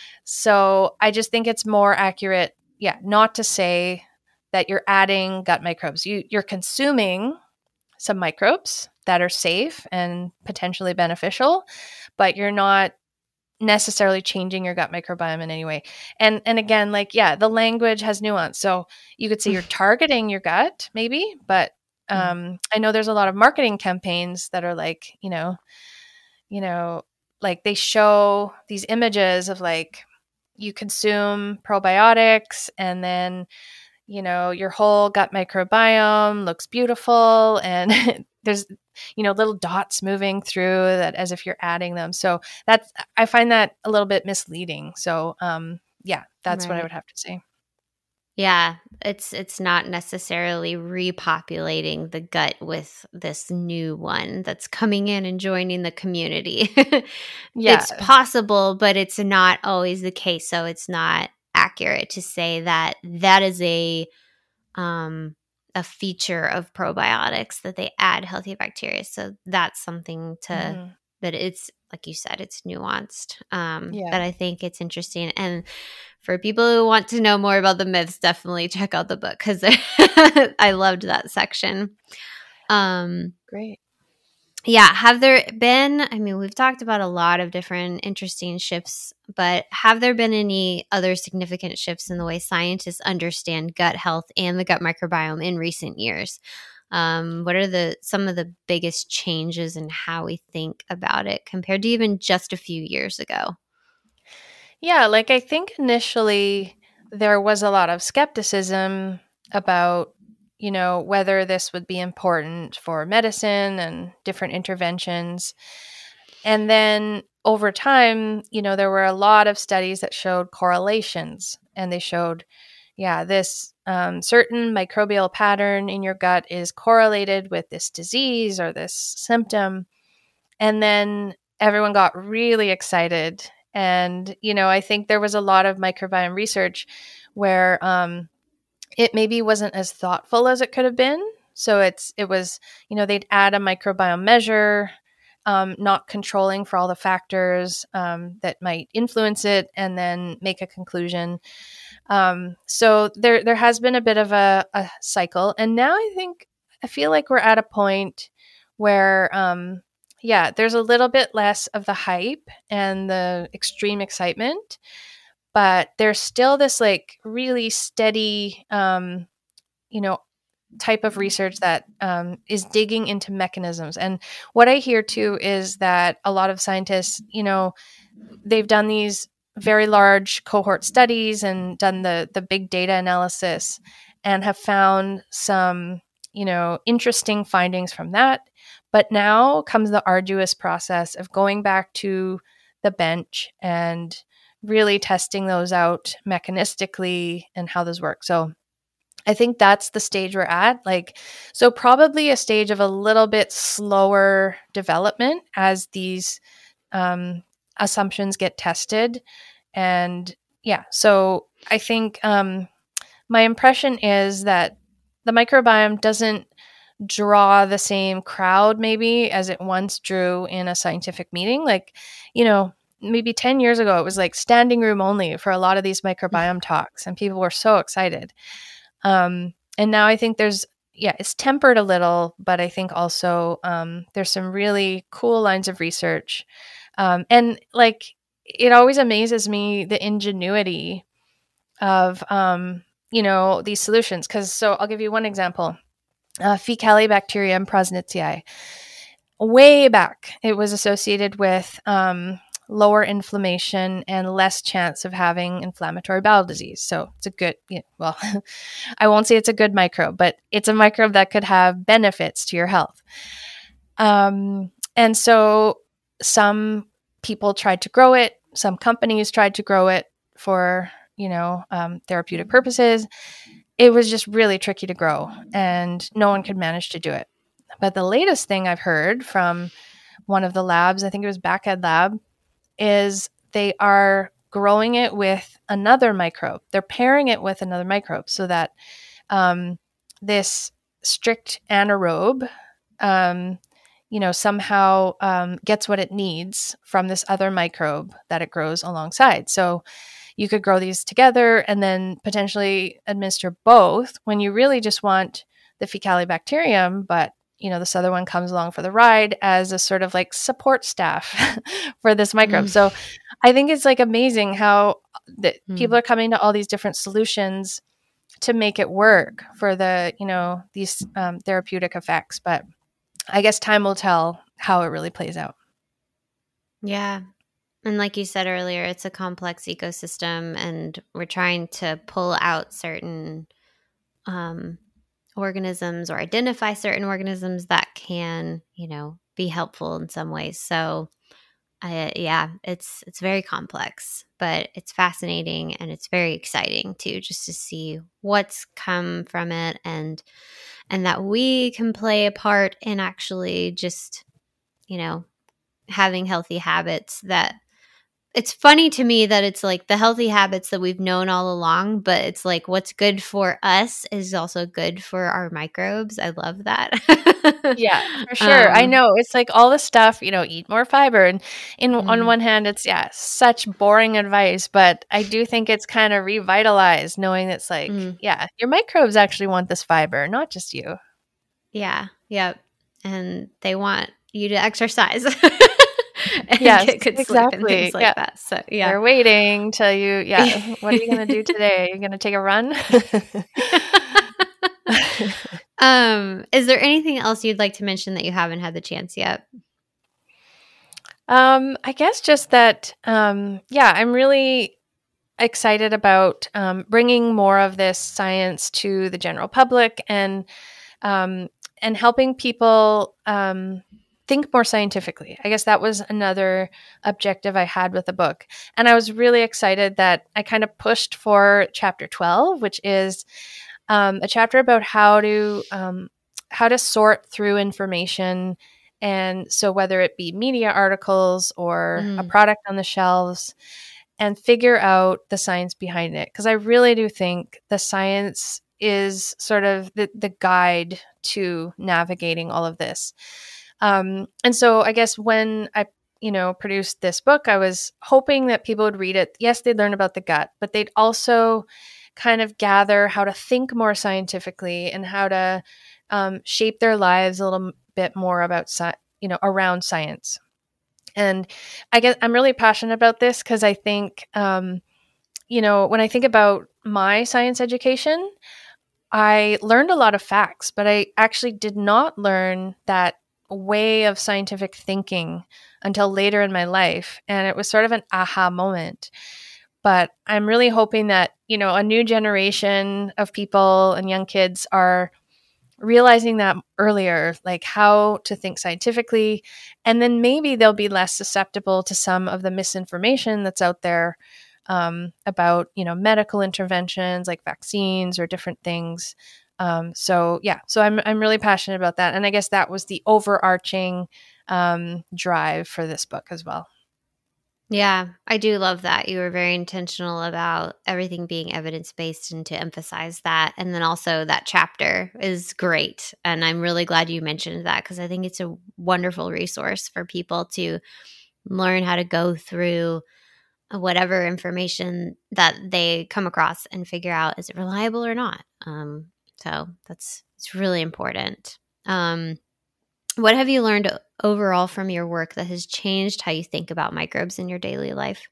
So I just think it's more accurate, yeah, not to say that you're adding gut microbes. You, you're consuming some microbes that are safe and potentially beneficial, but you're not necessarily changing your gut microbiome in any way. And and again, like yeah, the language has nuance. So you could say you're targeting your gut maybe, but um I know there's a lot of marketing campaigns that are like, you know, you know, like they show these images of like you consume probiotics and then, you know, your whole gut microbiome looks beautiful and there's, you know, little dots moving through that as if you're adding them. So that's, I find that a little bit misleading. So, um, yeah, that's what I Right. would have to say. Yeah, it's it's not necessarily repopulating the gut with this new one that's coming in and joining the community. It's Yeah. possible, but it's not always the case. So it's not accurate to say that that is a um a feature of probiotics that they add healthy bacteria. So that's something to Hmm. that it's like you said, it's nuanced. Um, Yeah. but I think it's interesting. And for people who want to know more about the myths, definitely check out the book because I loved that section. Um, Great. yeah, have there been, I mean, we've talked about a lot of different interesting shifts, but have there been any other significant shifts in the way scientists understand gut health and the gut microbiome in recent years? Um, what are the some of the biggest changes in how we think about it compared to even just a few years ago? Yeah, like I think initially there was a lot of skepticism about, you know, whether this would be important for medicine and different interventions. And then over time, you know, there were a lot of studies that showed correlations and they showed, yeah, this um, certain microbial pattern in your gut is correlated with this disease or this symptom. And then everyone got really excited. And, you know, I think there was a lot of microbiome research where um, it maybe wasn't as thoughtful as it could have been. So it's it was, you know, they'd add a microbiome measure, um, not controlling for all the factors um, that might influence it, and then make a conclusion. Um, so there there has been a bit of a, a cycle, and now I think I feel like we're at a point where um, yeah, there's a little bit less of the hype and the extreme excitement, but there's still this like really steady um, you know type of research that um, is digging into mechanisms. And what I hear too is that a lot of scientists, you know, they've done these very large cohort studies and done the the big data analysis and have found some, you know, interesting findings from that. But now comes the arduous process of going back to the bench and really testing those out mechanistically and how those work. So I think that's the stage we're at. Like, so probably a stage of a little bit slower development as these um, assumptions get tested. And yeah, so I think um, my impression is that the microbiome doesn't draw the same crowd maybe as it once drew in a scientific meeting. Like, you know, maybe ten years ago, it was like standing room only for a lot of these microbiome talks, and people were so excited. Um, and now I think there's, yeah, it's tempered a little, but I think also um, there's some really cool lines of research. Um, and like, it always amazes me the ingenuity of, um, you know, these solutions. Cause so I'll give you one example. Uh, Faecalibacterium prausnitzii. Way back, it was associated with um, lower inflammation and less chance of having inflammatory bowel disease. So it's a good, you know, well, I won't say it's a good microbe, but it's a microbe that could have benefits to your health. Um, and so some people tried to grow it, some companies tried to grow it for, you know, um, therapeutic purposes. It was just really tricky to grow, and no one could manage to do it. But the latest thing I've heard from one of the labs, I think it was Backhead Lab, is they are growing it with another microbe. They're pairing it with another microbe so that um, this strict anaerobe, um, you know, somehow um, gets what it needs from this other microbe that it grows alongside. So you could grow these together and then potentially administer both when you really just want the Faecalibacterium, but you know, this other one comes along for the ride as a sort of like support staff for this microbe. Mm. So I think it's like amazing how the, Mm. people are coming to all these different solutions to make it work for the, you know, these um, therapeutic effects. But I guess time will tell how it really plays out. Yeah. And like you said earlier, it's a complex ecosystem, and we're trying to pull out certain um, organisms or identify certain organisms that can, you know, be helpful in some ways. So I, yeah, it's it's very complex, but it's fascinating and it's very exciting too, just to see what's come from it, and and that we can play a part in actually just, you know, having healthy habits. That it's funny to me that it's like the healthy habits that we've known all along, but it's like what's good for us is also good for our microbes. I love that. Yeah, for sure. I um, know. It's like all the stuff, you know, eat more fiber. And in on mm, one hand, it's yeah, such boring advice, but I do think it's kind of revitalized knowing it's like, mm, yeah, your microbes actually want this fiber, not just you. yeah, yep. And they want you to exercise and Yes, get good sleep and things exactly. like Yeah. that. So, yeah. They're waiting till you, yeah, what are you going to do today? You're going to take a run? um, is there anything else you'd like to mention that you haven't had the chance yet? Um, I guess just that, um, yeah, I'm really excited about um, bringing more of this science to the general public, and um, and helping people um, think more scientifically. I guess that was another objective I had with the book, and I was really excited that I kind of pushed for chapter twelve, which is um, a chapter about how to um, how to sort through information. And so, whether it be media articles or a Mm, product on the shelves, and figure out the science behind it. Because I really do think the science is sort of the, the guide to navigating all of this. Um, and so I guess when I, you know, produced this book, I was hoping that people would read it. Yes, they'd learn about the gut, but they'd also kind of gather how to think more scientifically and how to um, shape their lives a little bit more about, sci- you know, around science. And I guess I'm really passionate about this because I think, um, you know, when I think about my science education, I learned a lot of facts, but I actually did not learn that way of scientific thinking until later in my life. And it was sort of an aha moment. But I'm really hoping that, you know, a new generation of people and young kids are realizing that earlier, like how to think scientifically, and then maybe they'll be less susceptible to some of the misinformation that's out there um, about, you know, medical interventions like vaccines or different things. Um, so yeah, so I'm I'm really passionate about that, and I guess that was the overarching um, drive for this book as well. yeah, I do love that. You were very intentional about everything being evidence based and to emphasize that. And then also that chapter is great. And I'm really glad you mentioned that because I think it's a wonderful resource for people to learn how to go through whatever information that they come across and figure out, is it reliable or not. Um, so that's it's really important. Um, what have you learned overall from your work that has changed how you think about microbes in your daily life?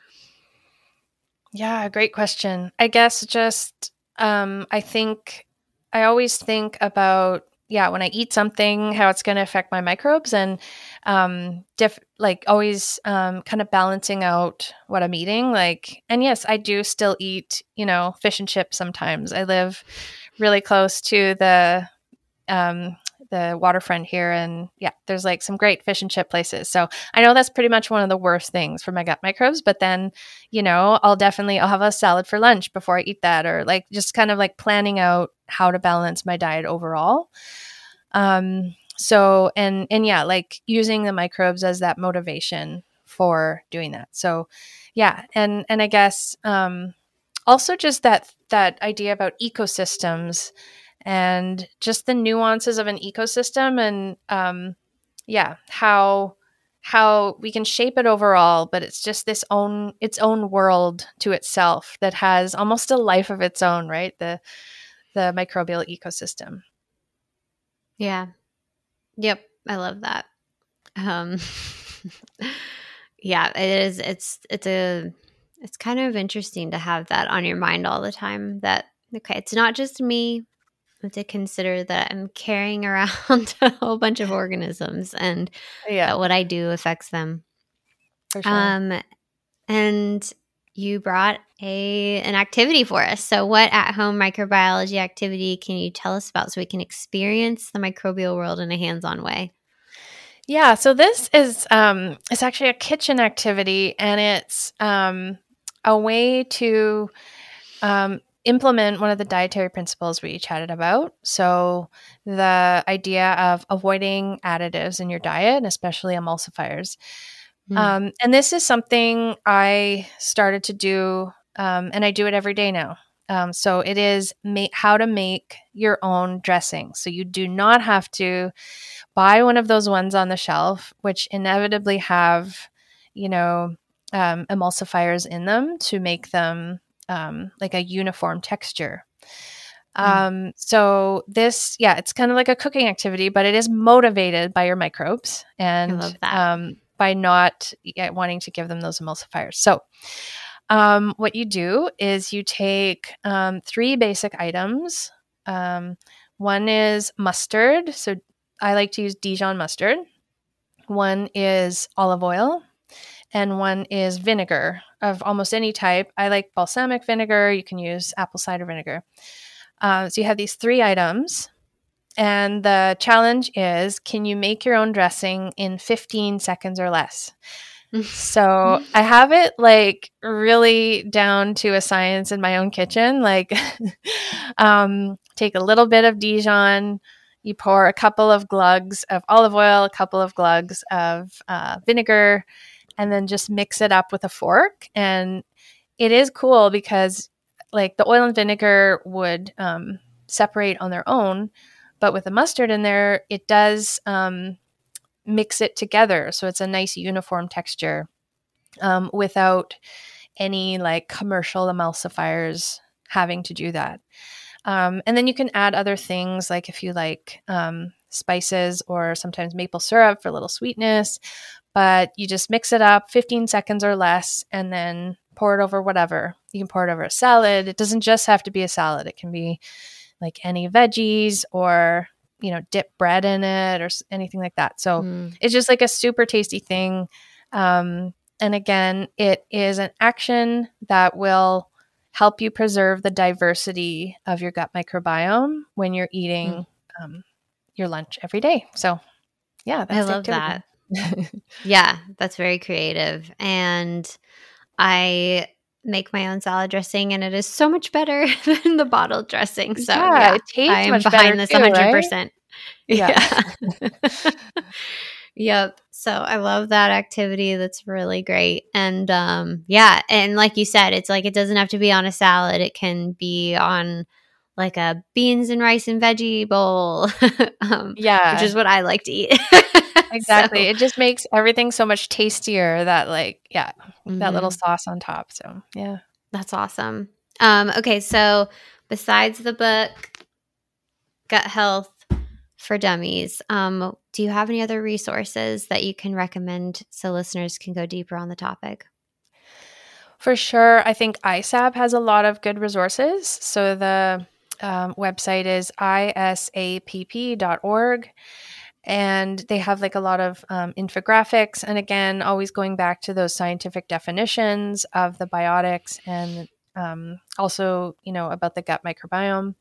Yeah, great question. I guess just um, I think I always think about, yeah, when I eat something, how it's going to affect my microbes, and um, diff- like always um, kind of balancing out what I'm eating. Like, and yes, I do still eat, you know, fish and chips sometimes. I live really close to the um, the waterfront here, and yeah, there's like some great fish and chip places. So I know that's pretty much one of the worst things for my gut microbes. But then, you know, I'll definitely I'll have a salad for lunch before I eat that, or like just kind of like planning out how to balance my diet overall. Um, so and and yeah, like using the microbes as that motivation for doing that. So yeah, and and I guess um, also just that that idea about ecosystems and just the nuances of an ecosystem, and um, yeah, how how we can shape it overall, but it's just this own its own world to itself that has almost a life of its own, right? The the microbial ecosystem. Yeah. Yep. I love that. Um, yeah, it is. It's, it's a, it's kind of interesting to have that on your mind all the time that, okay, it's not just me. I have to consider that I'm carrying around a whole bunch of organisms and Yeah, that what I do affects them. for sure. Um, and you brought a an activity for us. So, what at home microbiology activity can you tell us about so we can experience the microbial world in a hands on way? Yeah, so this is um, it's actually a kitchen activity, and it's um, a way to um, implement one of the dietary principles we chatted about. So the idea of avoiding additives in your diet, and especially emulsifiers. Mm. Um, and this is something I started to do, um, and I do it every day now. Um, so it is ma- how to make your own dressing. So you do not have to buy one of those ones on the shelf, which inevitably have, you know, um, emulsifiers in them to make them um, like a uniform texture. Mm. Um, so this, yeah, it's kind of like a cooking activity, but it is motivated by your microbes I and love that. um, by not yeah, wanting to give them those emulsifiers. So um, what you do is you take um, three basic items. Um, one is mustard. So I like to use Dijon mustard. One is olive oil, and one is vinegar of almost any type. I like balsamic vinegar. You can use apple cider vinegar. Uh, so you have these three items. And the challenge is, can you make your own dressing in fifteen seconds or less? So I have it like really down to a science in my own kitchen. Like, um, take a little bit of Dijon, you pour a couple of glugs of olive oil, a couple of glugs of uh, vinegar, and then just mix it up with a fork. And it is cool because, like, the oil and vinegar would um, separate on their own, but with the mustard in there, it does um, mix it together. So it's a nice uniform texture um, without any like commercial emulsifiers having to do that. Um, and then you can add other things like if you like um, spices or sometimes maple syrup for a little sweetness, but you just mix it up fifteen seconds or less and then pour it over whatever. You can pour it over a salad. It doesn't just have to be a salad. It can be like any veggies or, you know, dip bread in it or anything like that. So Mm. it's just like a super tasty thing. Um, and again, it is an action that will help you preserve the diversity of your gut microbiome when you're eating Mm. um, your lunch every day. So, yeah, I that's the love activity. that. Yeah, that's very creative. And I make my own salad dressing, and it is so much better than the bottled dressing. So, Yeah, yeah, it tastes I'm much better behind this too, right? one hundred percent. Yeah. Yeah. Yep. So I love that activity. That's really great. And um yeah, and like you said, it's like it doesn't have to be on a salad. It can be on like a beans and rice and veggie bowl, um, which Yeah, is what I like to eat. exactly. So, It just makes everything so much tastier that like, yeah, that little mhm, sauce on top. So, yeah. that's awesome. Um, okay, so besides the book, Gut Health for Dummies, um, do you have any other resources that you can recommend so listeners can go deeper on the topic? For sure. I think I S A B has a lot of good resources. So the um, website is I S A P P dot org. And they have like a lot of um, infographics. And again, always going back to those scientific definitions of the biotics and um, also, you know, about the gut microbiome.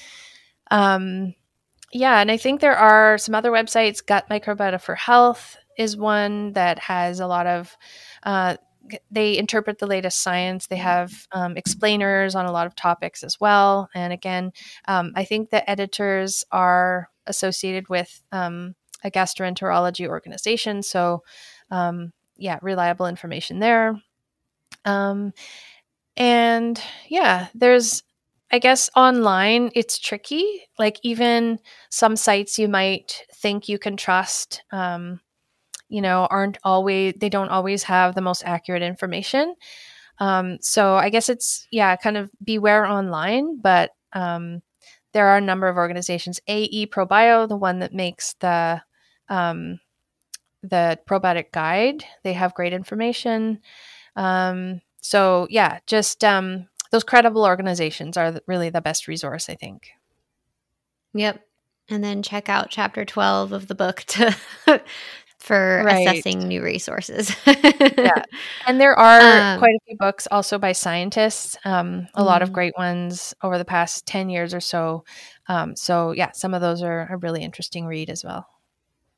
Um, yeah. And I think there are some other websites. Gut Microbiota for Health is one that has a lot of, uh, they interpret the latest science. They have um, explainers on a lot of topics as well. And again, um, I think the editors are associated with um, a gastroenterology organization. So, um, yeah, reliable information there. Um, and yeah, there's, I guess online it's tricky. Like even some sites you might think you can trust, um, you know, aren't always, they don't always have the most accurate information. Um, so I guess it's, yeah, kind of beware online, but um, there are a number of organizations. A E Probio, the one that makes the um, the probiotic guide, they have great information. Um, so yeah, just um, those credible organizations are really the best resource, I think. Yep. And then check out chapter twelve of the book to for Right. assessing new resources. Yeah. And there are um, quite a few books also by scientists, um, a lot of mm, great ones over the past ten years or so. Um, so, yeah, some of those are a really interesting read as well.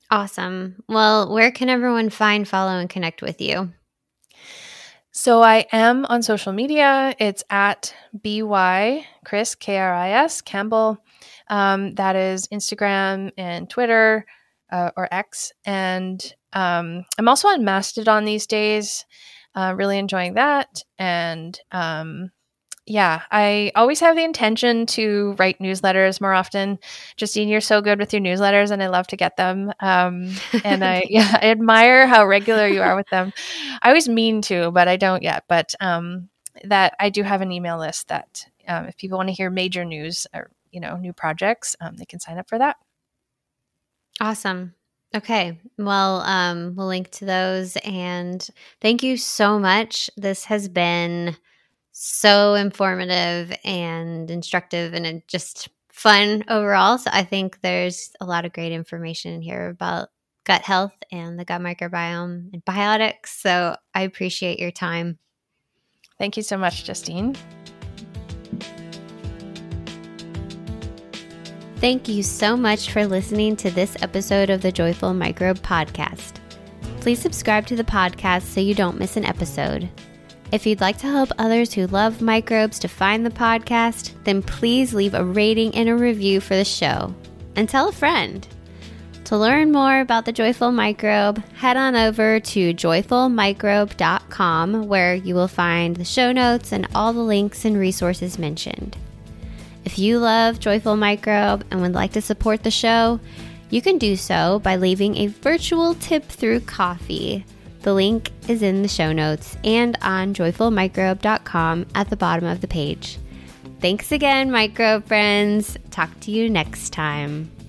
Awesome. Well, where can everyone find, follow, and connect with you? So I am on social media. It's at B Y Kris, K R I S, Campbell. Um, that is Instagram and Twitter uh, or X. And um, I'm also on Mastodon these days. Uh, really enjoying that. And um, yeah, I always have the intention to write newsletters more often. Justine, you're so good with your newsletters, and I love to get them. Um, and I, yeah, I admire how regular you are with them. I always mean to, but I don't yet. But um, that I do have an email list that um, if people want to hear major news or you know new projects, um, they can sign up for that. Awesome. Okay. Well, um, we'll link to those. And thank you so much. This has been so informative and instructive and just fun overall. So I think there's a lot of great information here about gut health and the gut microbiome and biotics. So I appreciate your time. Thank you so much, Justine. Thank you so much for listening to this episode of the Joyful Microbe Podcast. Please subscribe to the podcast so you don't miss an episode. If you'd like to help others who love microbes to find the podcast, then please leave a rating and a review for the show. And tell a friend. To learn more about the Joyful Microbe, head on over to joyful microbe dot com where you will find the show notes and all the links and resources mentioned. If you love Joyful Microbe and would like to support the show, you can do so by leaving a virtual tip through coffee. The link is in the show notes and on joyful microbe dot com at the bottom of the page. Thanks again, microbe friends. Talk to you next time.